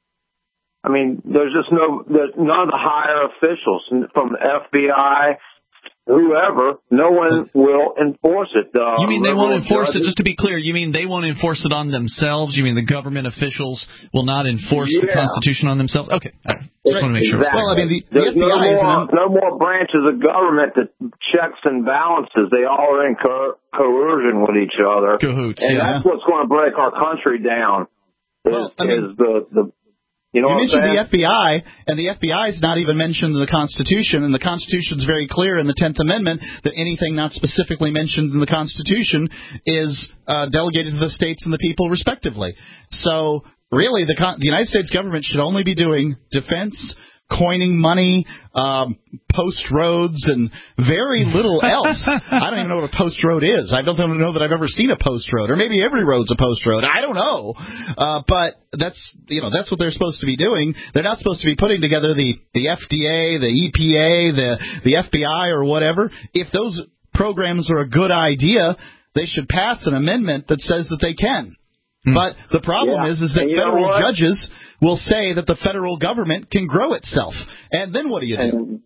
U: I mean, there's just no, there's none of the higher officials from the F B I, whoever, no one will enforce it. Uh,
C: you mean they won't enforce
U: judges,
C: it? Just to be clear, you mean they won't enforce it on themselves? You mean the government officials will not enforce
U: yeah.
C: the Constitution on themselves? Okay. All right. Just want to make
U: exactly.
C: sure.
D: Well, I mean, the, the
U: there's
D: F B I
U: no
D: is
U: more,
D: an,
U: no more branches of government that checks and balances. They all are in co- coercion with each other.
C: Cahoots,
U: and
C: yeah.
U: that's what's going to break our country down. Is,
D: well, I mean,
U: is the, the You know
D: you
U: what
D: mentioned
U: I'm
D: the F B I, and the F B I is not even mentioned in the Constitution, and the Constitution is very clear in the tenth Amendment that anything not specifically mentioned in the Constitution is uh, delegated to the states and the people respectively. So, really, the, the United States government should only be doing defense, coining money, um, post roads, and very little else. I don't even know what a post road is. I don't know that I've ever seen a post road, or maybe every road's a post road. I don't know, uh, but that's you know that's what they're supposed to be doing. They're not supposed to be putting together the the F D A, the E P A, the the F B I, or whatever. If those programs are a good idea, they should pass an amendment that says that they can. But the problem
U: yeah.
D: is, is that federal judges will say that the federal government can grow itself, and then what do you do?
U: And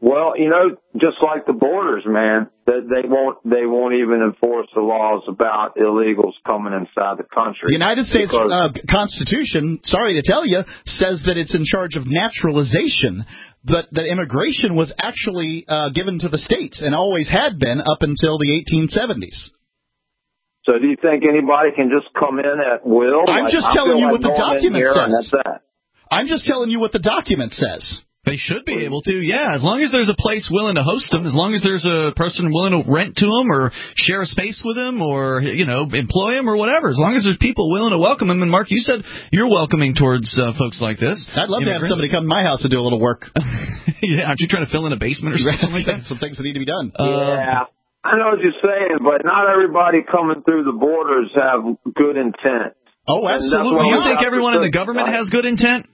U: Well, you know, just like the borders, man, that they won't they won't even enforce the laws about illegals coming inside the country.
D: The United States
U: because,
D: uh, Constitution, sorry to tell you, says that it's in charge of naturalization, but that immigration was actually uh, given to the states and always had been up until the eighteen seventies.
U: So do you think anybody can just come in at will?
D: I'm
U: like,
D: just
U: I
D: telling you
U: like
D: what the document
U: says.
D: says.
U: That's that.
D: I'm just telling you what the document says.
C: They should be able to, yeah, as long as there's a place willing to host them, as long as there's a person willing to rent to them or share a space with them or, you know, employ them or whatever, as long as there's people willing to welcome them. And, Mark, you said you're welcoming towards uh, folks like this.
D: I'd love to have somebody come to my house and do a little work.
C: Yeah, aren't you trying to fill in a basement or something like that?
D: Some things that need to be done.
U: Yeah. I know what you're saying, but not everybody coming through the borders have good intent.
D: Oh, absolutely.
C: Do you think everyone in the government has good intent?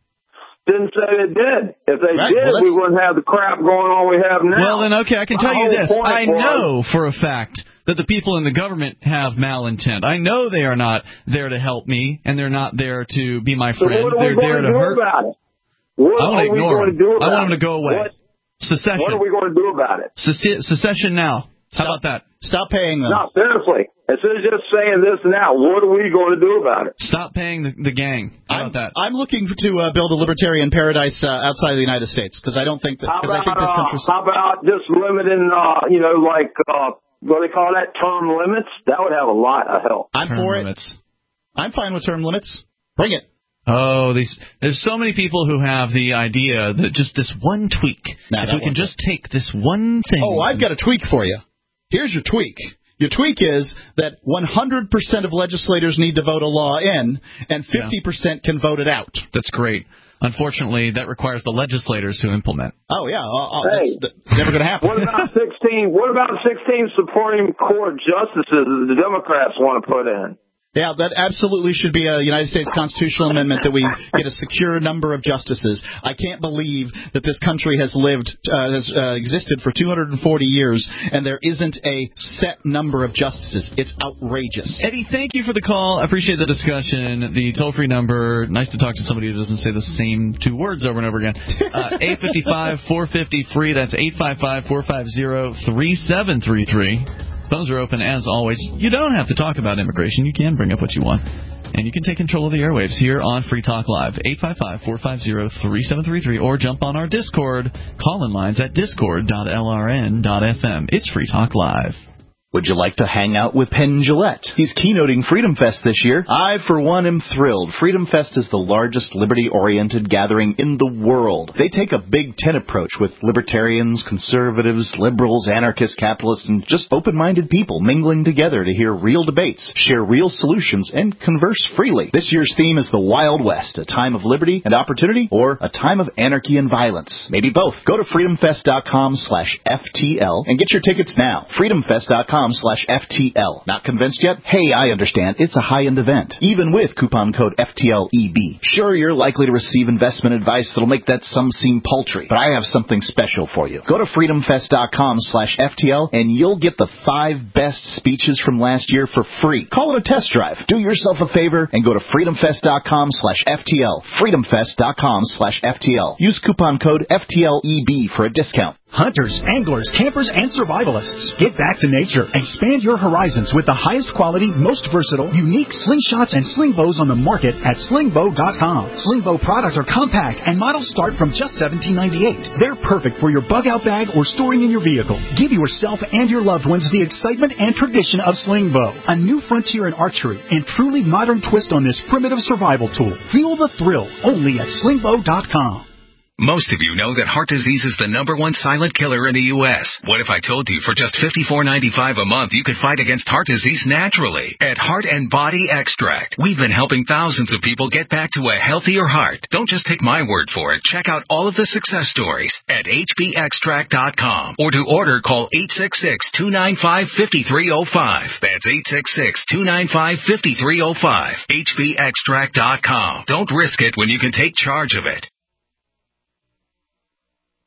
U: Didn't say they did. If they
C: Right,
U: did,
C: well,
U: we wouldn't have the crap going on we have now.
C: Well, then, okay, I can
U: My
C: tell you
U: whole
C: this.
U: point
C: I
U: was-
C: know for a fact that the people in the government have malintent. I know they are not there to help me, and they're not there to be my
U: So
C: friend.
U: what are
C: They're
U: we
C: there
U: going to
C: to
U: do
C: hurt.
U: about it? What
C: I want
U: are
C: to
U: we
C: ignore
U: going
C: them.
U: to do
C: I
U: about
C: want them to
U: it?
C: go away.
U: What,
C: Secession.
U: what are we going to do about it?
C: Sece- secession now. How about that?
D: Stop paying them.
U: No, seriously. Instead of just saying this now, what are we going to do about it?
C: Stop paying the, the gang. How about that?
D: I'm looking to uh, build a libertarian paradise uh, outside of the United States because I don't think that.
U: How
D: Because I
U: about,
D: think this
U: uh,
D: country's.
U: how about just limiting, uh, you know, like, uh, what do they call that, term limits? That would have a lot of help.
D: I'm for it. I'm fine with term limits. Bring it.
C: Oh, these there's so many people who have the idea that just this one tweak.
D: Nah,
C: if
D: that
C: we can
D: won't
C: just take this one thing.
D: Oh, I've got a tweak for you. Here's your tweak. Your tweak is that one hundred percent of legislators need to vote a law in, and fifty percent can vote it out.
C: That's great. Unfortunately, that requires the legislators to implement.
D: Oh, yeah. Uh, uh,
U: Hey.
D: that's, that's never going to happen.
U: What about sixteen? What about sixteen Supreme Court justices that the Democrats want to put in?
D: Yeah, that absolutely should be a United States constitutional amendment that we get a secure number of justices. I can't believe that this country has lived, uh, has uh, existed for two hundred forty years, and there isn't a set number of justices. It's outrageous.
C: Eddie, thank you for the call. I appreciate the discussion. The toll-free number, nice to talk to somebody who doesn't say the same two words over and over again. Uh, eight five five, four five zero, free. That's eight five five, four five zero, three seven three three. Phones are open as always. You don't have to talk about immigration. You can bring up what you want. And you can take control of the airwaves here on Free Talk Live. eight five five, four five zero, three seven three three. Or jump on our Discord. Call-in lines at discord dot l r n dot f m. It's Free Talk Live.
F: Would you like to hang out with Penn Jillette? He's keynoting Freedom Fest this year. I, for one, am thrilled. Freedom Fest is the largest liberty-oriented gathering in the world. They take a Big Ten approach with libertarians, conservatives, liberals, anarchists, capitalists, and just open-minded people mingling together to hear real debates, share real solutions, and converse freely. This year's theme is the Wild West, a time of liberty and opportunity, or a time of anarchy and violence. Maybe both. Go to freedomfest.com slash FTL and get your tickets now. freedomfest.com slash FTL. Not convinced yet? Hey, I understand. It's a high-end event, even with coupon code F T L E B. Sure, you're likely to receive investment advice that'll make that sum seem paltry, but I have something special for you. Go to freedomfest.com slash FTL and you'll get the five best speeches from last year for free. Call it a test drive. Do yourself a favor and go to freedomfest.com slash FTL. freedomfest.com slash FTL. Use coupon code F T L E B for a discount.
P: Hunters, anglers, campers, and survivalists. Get back to nature. Expand your horizons with the highest quality, most versatile, unique slingshots and sling bows on the market at sling bow dot com. Sling bow products are compact and models start from just seventeen ninety-eight. They're perfect for your bug out bag or storing in your vehicle. Give yourself and your loved ones the excitement and tradition of sling bow, a new frontier in archery and truly modern twist on this primitive survival tool. Feel the thrill only at sling bow dot com.
O: Most of you know that heart disease is the number one silent killer in the U S What if I told you for just fifty-four ninety-five a month you could fight against heart disease naturally at Heart and Body Extract? We've been helping thousands of people get back to a healthier heart. Don't just take my word for it. Check out all of the success stories at H B extract dot com. Or to order, call eight six six, two nine five, five three zero five. That's eight six six, two nine five, five three zero five. H B extract dot com. Don't risk it when you can take charge of it.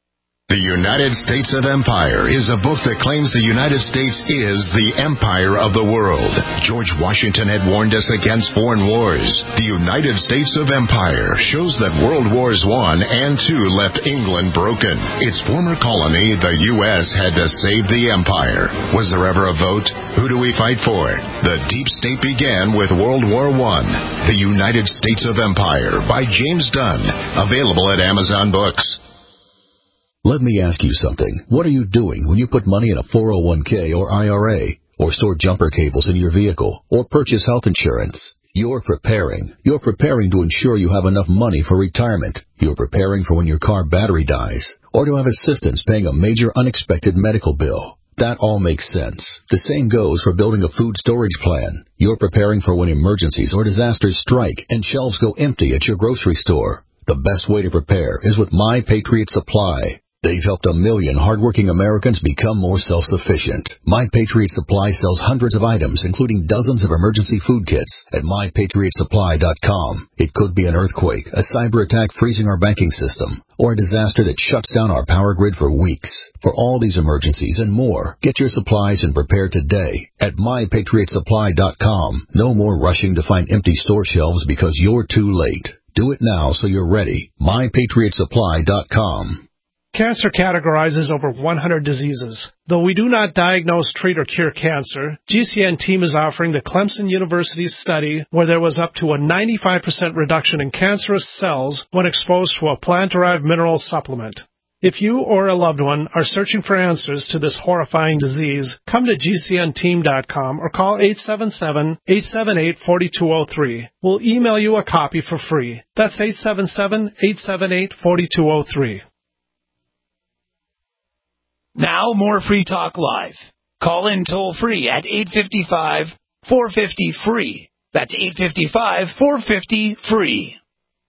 B: The United States of Empire is a book that claims the United States is the empire of the world. George Washington had warned us against foreign wars. The United States of Empire shows that World Wars One and Two left England broken. Its former colony, the U S, had to save the empire. Was there ever a vote? Who do we fight for? The deep state began with World War One. The United States of Empire by James Dunn. Available at Amazon Books.
V: Let me ask you something. What are you doing when you put money in a four oh one k or I R A, or store jumper cables in your vehicle, or purchase health insurance? You're preparing. You're preparing to ensure you have enough money for retirement. You're preparing for when your car battery dies, or to have assistance paying a major unexpected medical bill. That all makes sense. The same goes for building a food storage plan. You're preparing for when emergencies or disasters strike and shelves go empty at your grocery store. The best way to prepare is with My Patriot Supply. They've helped a million hardworking Americans become more self-sufficient. My Patriot Supply sells hundreds of items, including dozens of emergency food kits, at my patriot supply dot com. It could be an earthquake, a cyber attack freezing our banking system, or a disaster that shuts down our power grid for weeks. For all these emergencies and more, get your supplies and prepare today at my patriot supply dot com. No more rushing to find empty store shelves because you're too late. Do it now so you're ready. my patriot supply dot com.
M: Cancer categorizes over one hundred diseases. Though we do not diagnose, treat, or cure cancer, G C N team is offering the Clemson University study where there was up to a ninety-five percent reduction in cancerous cells when exposed to a plant-derived mineral supplement. If you or a loved one are searching for answers to this horrifying disease, come to G C N team dot com or call eight seven seven, eight seven eight, four two zero three. We'll email you a copy for free. That's eight seven seven, eight seven eight, four two zero three.
N: Now more Free Talk Live. Call in toll free at eight five five, four five zero, free. That's eight five five, four five zero, free.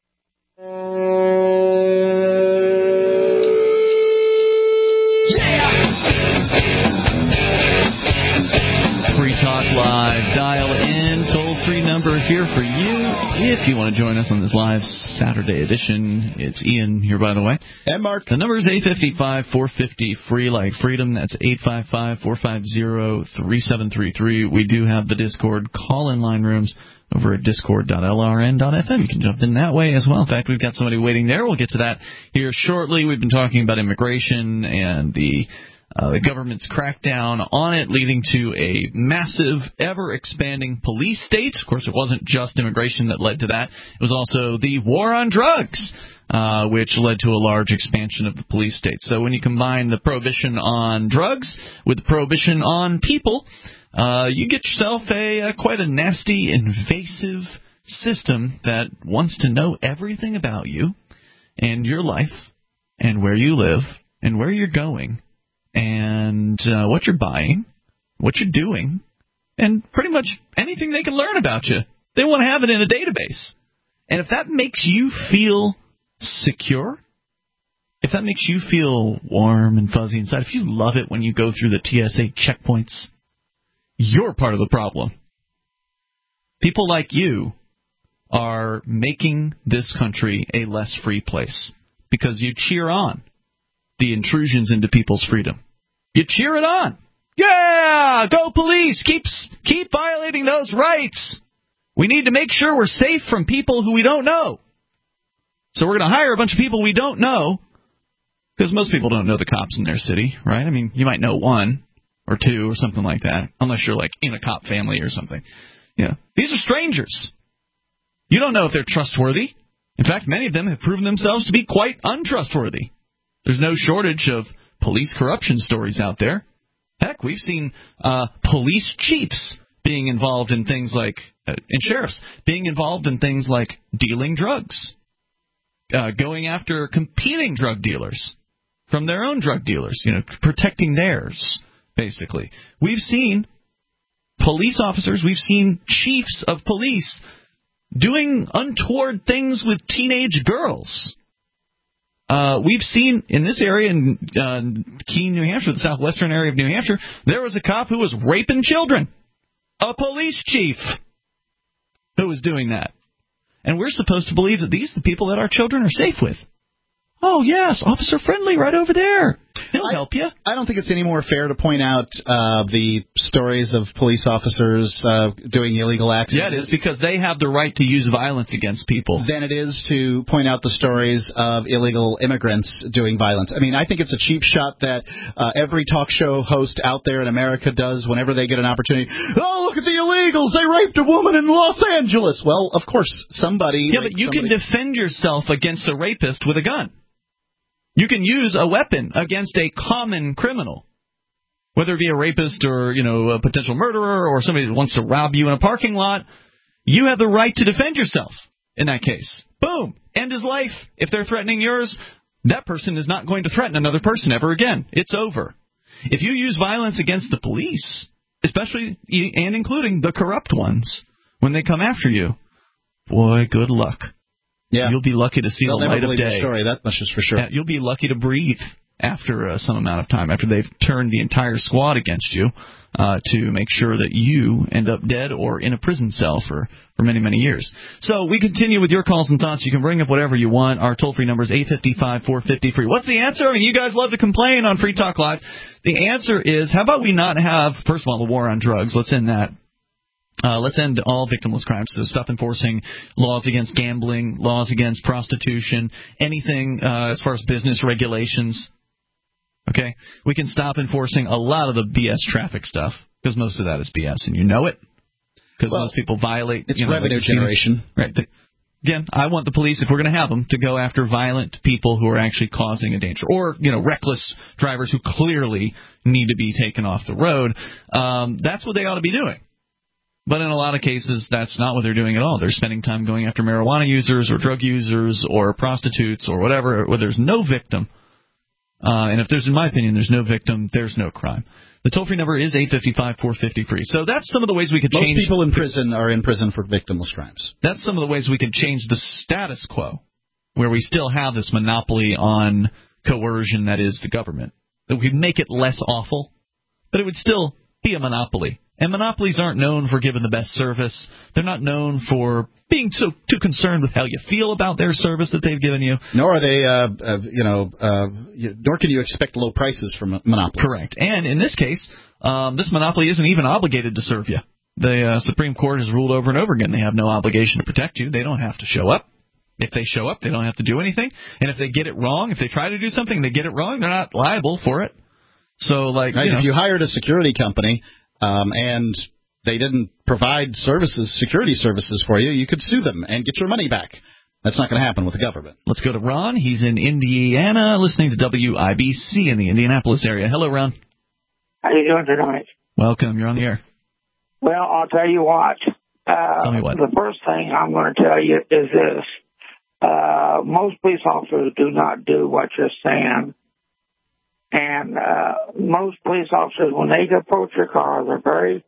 C: Free Talk Live. Dial in. Toll-free number here for you. If you want to join us on this live Saturday edition, it's Ian here, by the way.
D: And Mark.
C: The number is eight five five, four five zero, free like freedom. That's eight five five, four five zero, three seven three three. We do have the Discord call-in line rooms over at discord dot l r n dot f m. You can jump in that way as well. In fact, we've got somebody waiting there. We'll get to that here shortly. We've been talking about immigration and the Uh, the government's crackdown on it, leading to a massive, ever-expanding police state. Of course, it wasn't just immigration that led to that. It was also the war on drugs, uh, which led to a large expansion of the police state. So when you combine the prohibition on drugs with the prohibition on people, uh, you get yourself a, a quite a nasty, invasive system that wants to know everything about you and your life and where you live and where you're going, and uh, what you're buying, what you're doing, and pretty much anything they can learn about you. They want to have it in a database. And if that makes you feel secure, if that makes you feel warm and fuzzy inside, if you love it when you go through the T S A checkpoints, you're part of the problem. People like you are making this country a less free place because you cheer on the intrusions into people's freedom. You cheer it on. Yeah, go police. Keep, keep violating those rights. We need to make sure we're safe from people who we don't know. So we're going to hire a bunch of people we don't know, because most people don't know the cops in their city, right? I mean, you might know one or two or something like that, unless you're like in a cop family or something. Yeah, these are strangers. You don't know if they're trustworthy. In fact, many of them have proven themselves to be quite untrustworthy. There's no shortage of police corruption stories out there. Heck, we've seen uh, police chiefs being involved in things like, uh, and sheriffs being involved in things like dealing drugs, uh, going after competing drug dealers from their own drug dealers, you know, protecting theirs, basically. We've seen police officers, we've seen chiefs of police doing untoward things with teenage girls. Uh, we've seen in this area, in uh, Keene, New Hampshire, the southwestern area of New Hampshire, there was a cop who was raping children. A police chief who was doing that. And we're supposed to believe that these are the people that our children are safe with. Oh, yes, Officer Friendly right over there. He'll
D: I,
C: help you.
D: I don't think it's any more fair to point out uh, the stories of police officers uh, doing illegal acts.
C: Yeah, it is, because they have the right to use violence against people.
D: Than it is to point out the stories of illegal immigrants doing violence. I mean, I think it's a cheap shot that uh, every talk show host out there in America does whenever they get an opportunity. Oh, look at the illegals! They raped a woman in Los Angeles! Well, of course, somebody...
C: Yeah, but you
D: somebody.
C: can defend yourself against a rapist with a gun. You can use a weapon against a common criminal, whether it be a rapist or, you know, a potential murderer or somebody that wants to rob you in a parking lot. You have the right to defend yourself in that case. Boom. End his life. If they're threatening yours, that person is not going to threaten another person ever again. It's over. If you use violence against the police, especially and including the corrupt ones, when they come after you, boy, good luck.
D: Yeah.
C: You'll be lucky to see
D: They'll
C: the light
D: never
C: of
D: believe
C: day.
D: The story, that much is for sure.
C: Yeah, you'll be lucky to breathe after uh, some amount of time, after they've turned the entire squad against you, uh, to make sure that you end up dead or in a prison cell for, for many, many years. So we continue with your calls and thoughts. You can bring up whatever you want. Our toll-free number is eight five five, four five zero, free. What's the answer? I mean, you guys love to complain on Free Talk Live. The answer is, how about we not have, first of all, the war on drugs. Let's end that. Uh, let's end all victimless crimes. So stop enforcing laws against gambling, laws against prostitution, anything uh, as far as business regulations. Okay? We can stop enforcing a lot of the B S traffic stuff, because most of that is B S, and you know it. Because
D: well,
C: most people violate...
D: It's
C: you know,
D: revenue
C: like
D: generation.
C: Right. The, again, I want the police, if we're going to have them, to go after violent people who are actually causing a danger. Or, you know, reckless drivers who clearly need to be taken off the road. Um, that's what they ought to be doing. But in a lot of cases, that's not what they're doing at all. They're spending time going after marijuana users or drug users or prostitutes or whatever, where there's no victim. Uh, and if there's, in my opinion, there's no victim, there's no crime. The toll-free number is eight five five, four five zero, free. So that's some of the ways we could
D: Most
C: change...
D: Most people in prison are in prison for victimless crimes.
C: That's some of the ways we could change the status quo, where we still have this monopoly on coercion that is the government. That we could make it less awful, but it would still be a monopoly. And monopolies aren't known for giving the best service. They're not known for being so too concerned with how you feel about their service that they've given you.
D: Nor are they, uh, uh, you know, uh, you, nor can you expect low prices from monopolies.
C: Correct. And in this case, um, this monopoly isn't even obligated to serve you. The uh, Supreme Court has ruled over and over again they have no obligation to protect you. They don't have to show up. If they show up, they don't have to do anything. And if they get it wrong, if they try to do something, they get it wrong, they're not liable for it. So, like,
D: right,
C: you know,
D: if you hired a security company um, and they didn't provide services, security services for you, you could sue them and get your money back. That's not going to happen with the government.
C: Let's go to Ron. He's in Indiana, listening to W I B C in the Indianapolis area. Hello, Ron.
G: How you doing tonight?
C: Welcome. You're on the air.
G: Well, I'll tell you what. Uh,
C: tell me what.
G: The first thing I'm going to tell you is this. Uh, most police officers do not do what you're saying. And uh, most police officers, when they approach your car, they're very,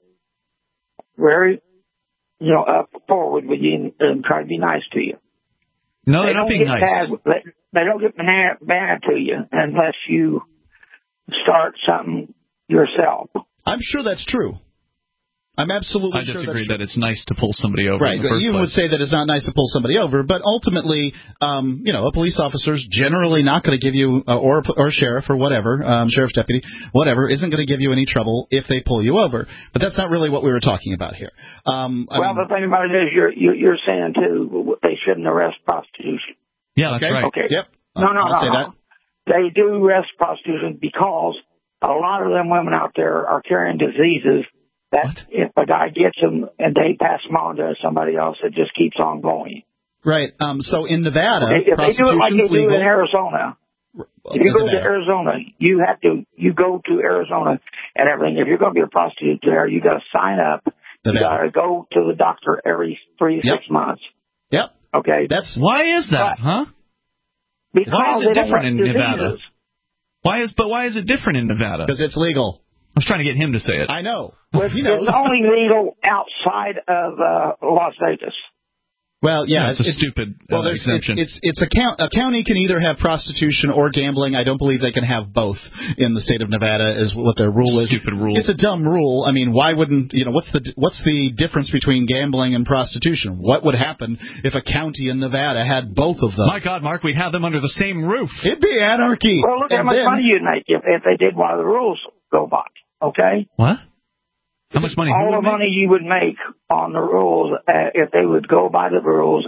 G: very, you know, up forward with you and try to be nice to you.
C: No,
G: they
C: they're not
G: don't
C: being
G: get
C: nice.
G: Bad, they, they don't get bad, bad to you unless you start something yourself.
D: I'm sure that's true. I'm absolutely
C: I
D: sure
C: disagree
D: that's
C: that it's nice to pull somebody over.
D: Right.
C: In the first
D: You
C: place.
D: would say that it's not nice to pull somebody over, but ultimately, um, you know, a police officer's generally not going to give you, uh, or or a sheriff or whatever, um, sheriff's deputy, whatever, isn't going to give you any trouble if they pull you over. But that's not really what we were talking about here. Um, I
G: well,
D: mean,
G: the thing about it is, you're you're, you're saying too, they shouldn't arrest prostitution.
C: Yeah, that's
D: okay.
C: right.
G: Okay.
D: Yep.
G: No, no,
D: I'll
G: no.
D: say
G: no.
D: that.
G: They do arrest prostitution because a lot of them women out there are carrying diseases that what? If a guy gets them and they pass them on to somebody else, it just keeps on going.
D: Right. Um, so in Nevada,
G: if they do it like they
D: legal.
G: do in Arizona,
D: well,
G: if you go
D: Nevada.
G: to Arizona, you have to you go to Arizona and everything. If you're going to be a prostitute there, you got to sign up. Nevada. You got to go to the doctor every three
D: yep.
G: six months.
D: Yep.
G: Okay.
D: That's
C: why is that,
G: but,
C: huh?
G: Because
C: why is it different in
G: diseases.
C: Nevada? Why is but why is it different in Nevada?
D: Because it's legal.
C: I was trying to get him to say it.
D: I know.
G: Well, it's only legal outside of uh, Las Vegas.
D: Well, yeah,
C: yeah it's,
D: it's
C: a stupid uh,
D: well, there's,
C: exemption.
D: It's it's, it's a, count, a county can either have prostitution or gambling. I don't believe they can have both in the state of Nevada. Is what their rule is.
C: Stupid rule.
D: It's a dumb rule. I mean, why wouldn't you know? What's the what's the difference between gambling and prostitution? What would happen if a county in Nevada had both of those?
C: My God, Mark, we'd have them under the same roof.
D: It'd be anarchy.
G: Well, look
D: and
G: how much
D: then,
G: money you'd make if, if they did one of the rules go by. Okay.
C: What? How much money?
G: All the money you would make on the rules uh, if they would go by the rules.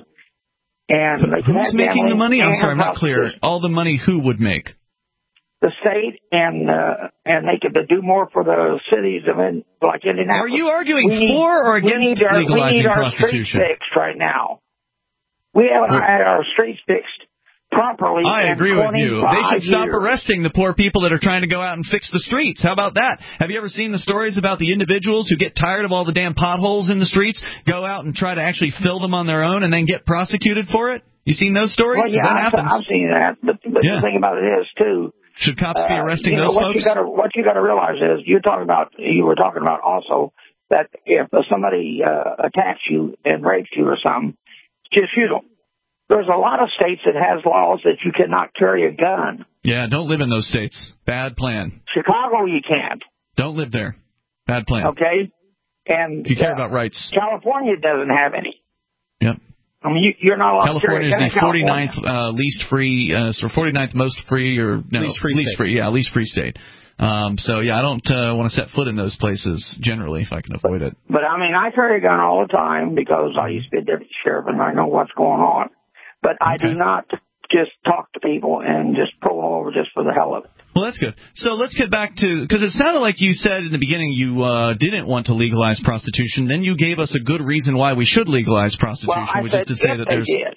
G: And they could
C: Who's
G: have
C: making the money? I'm
G: and
C: sorry, I'm not clear. All the money who would make?
G: The state, and uh, and they could do more for the cities of in, like Indianapolis.
C: Are you arguing
G: we need,
C: for or against
G: we our,
C: legalizing
G: we need our
C: prostitution?
G: Streets fixed right now. We haven't
C: well,
G: had our streets fixed properly.
C: I
G: in
C: agree with you. They should stop
G: years.
C: arresting the poor people that are trying to go out and fix the streets. How about that? Have you ever seen the stories about the individuals who get tired of all the damn potholes in the streets, go out and try to actually fill them on their own, and then get prosecuted for it? You seen those stories?
G: Well, yeah,
C: that
G: I've,
C: happens.
G: I've seen that. But, but
C: yeah.
G: the thing about it is, too,
C: should cops be arresting
G: uh, you know,
C: those
G: what
C: folks?
G: You gotta, what you got to realize is, you're talking about, you were talking about also that if somebody uh, attacks you and rapes you or something, just shoot them. There's a lot of states that has laws that you cannot carry a gun.
C: Yeah, don't live in those states. Bad plan.
G: Chicago, you can't.
C: Don't live there. Bad plan.
G: Okay? And
C: if you care
G: uh,
C: about rights.
G: California doesn't have any.
C: Yep.
G: I mean, you, you're not allowed
C: California
G: to carry a gun
C: is the forty-ninth uh, least free, uh, so forty-ninth most free, or no,
D: least free,
C: least
D: state.
C: free, yeah, least free state. Um, so yeah, I don't uh, want to set foot in those places generally if I can avoid it.
G: But I mean, I carry a gun all the time because I used to be a deputy sheriff and I know what's going on. But I
C: okay.
G: do not just talk to people and just pull them over just for the hell of it.
C: Well, that's good. So let's get back to, because it sounded like you said in the beginning you uh, didn't want to legalize prostitution. Then you gave us a good reason why we should legalize prostitution,
G: well, I
C: which
G: said
C: is to say
G: if
C: that
G: they
C: there's
G: did.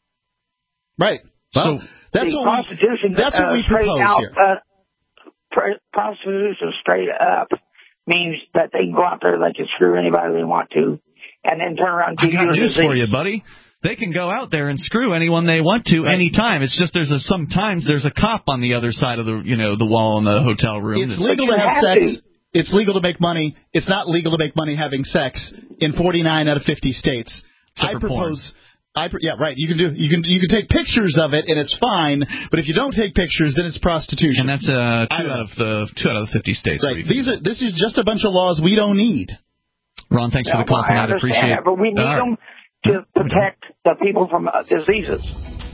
D: Right. Well,
C: so
D: that's
G: See,
D: what
G: prostitution,
D: we, that's what
G: uh,
D: we
G: straight
D: propose
G: out,
D: here.
G: Uh, pr- prostitution straight up means that they can go out there, they can screw anybody they want to, and then turn around and
C: I
G: give
C: got
G: you a
C: news
G: disease.
C: for you, buddy. They can go out there and screw anyone they want to
D: right.
C: anytime. It's just there's a sometimes there's a cop on the other side of the you know the wall in the hotel room.
D: It's legal to have, have sex. To. It's legal to make money. It's not legal to make money having sex in forty-nine out of fifty states.
C: Except
D: I propose. I yeah right. You can do you can you can take pictures of it and it's fine. But if you don't take pictures, then it's prostitution.
C: And that's uh, two out of the two out of the fifty states.
D: Right. These are this is just a bunch of laws we don't need.
C: Ron, thanks
G: no,
C: for the call.
G: Well, I,
C: I appreciate
G: it, but we need
C: right.
G: them to protect the people from uh, diseases.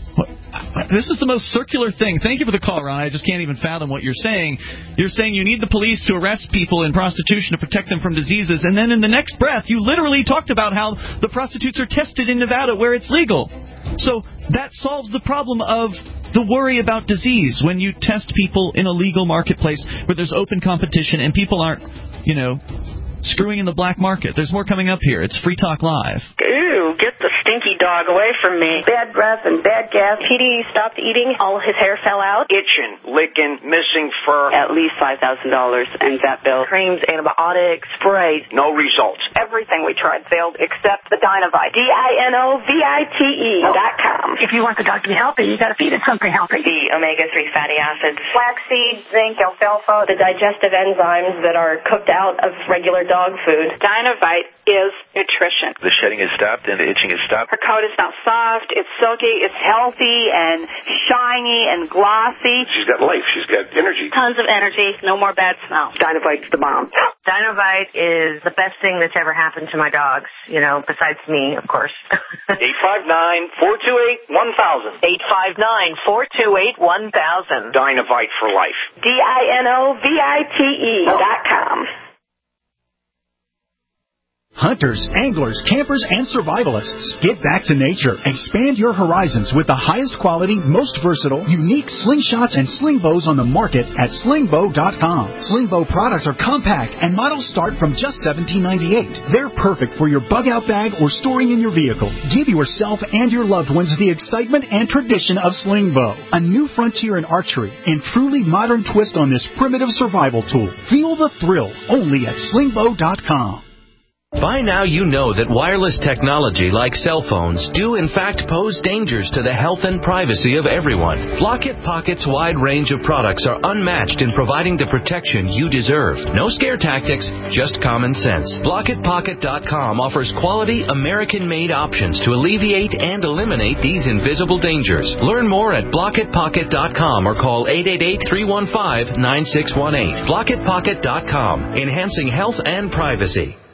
C: This is the most circular thing. Thank you for the call, Ron. I just can't even fathom what you're saying. You're saying you need the police to arrest people in prostitution to protect them from diseases, and then in the next breath, you literally talked about how the prostitutes are tested in Nevada where it's legal. So that solves the problem of the worry about disease when you test people in a legal marketplace where there's open competition and people aren't, you know, screwing in the black market. There's more coming up here. It's Free Talk Live.
H: Ew, get the stinky dog away from me. Bad breath and bad gas. P D stopped eating. All his hair fell out.
J: Itching, licking, missing fur.
H: At least five thousand dollars in vet bill. Creams, antibiotics, sprays.
J: No results.
H: Everything we tried failed except the Dinovite. D I N O V I T E dot com.
W: If you want the dog to be healthy, you got to feed it something healthy.
H: The omega three fatty acids. Flaxseed, zinc, alfalfa. The digestive enzymes that are cooked out of regular dog food.
W: Dinovite is nutrition.
J: The shedding is stopped and the itching is stopped.
W: Her coat is now soft, it's silky, it's healthy and shiny and glossy.
J: She's got life. She's got energy.
W: Tons of energy. No more bad smell.
H: Dinovite's the bomb.
W: Dinovite is the best thing that's ever happened to my dogs, you know, besides me, of course.
J: eight five nine, four two eight, one thousand.
H: eight five nine, four two eight, one thousand.
J: Dinovite for life.
H: D I N O V I T E dot com.
P: Hunters, anglers, campers, and survivalists. Get back to nature. Expand your horizons with the highest quality, most versatile, unique slingshots and sling bows on the market at sling bow dot com. Sling bow products are compact and models start from just seventeen ninety-eight. They're perfect for your bug out bag or storing in your vehicle. Give yourself and your loved ones the excitement and tradition of sling bow. A new frontier in archery and truly modern twist on this primitive survival tool. Feel the thrill only at sling bow dot com.
I: By now you know that wireless technology like cell phones do in fact pose dangers to the health and privacy of everyone. Blockit Pocket's wide range of products are unmatched in providing the protection you deserve. No scare tactics, just common sense. Blockit Pocket dot com offers quality American-made options to alleviate and eliminate these invisible dangers. Learn more at Blockit Pocket dot com or call eight eight eight, three one five, nine six one eight. Blockit Pocket dot com, enhancing health and privacy.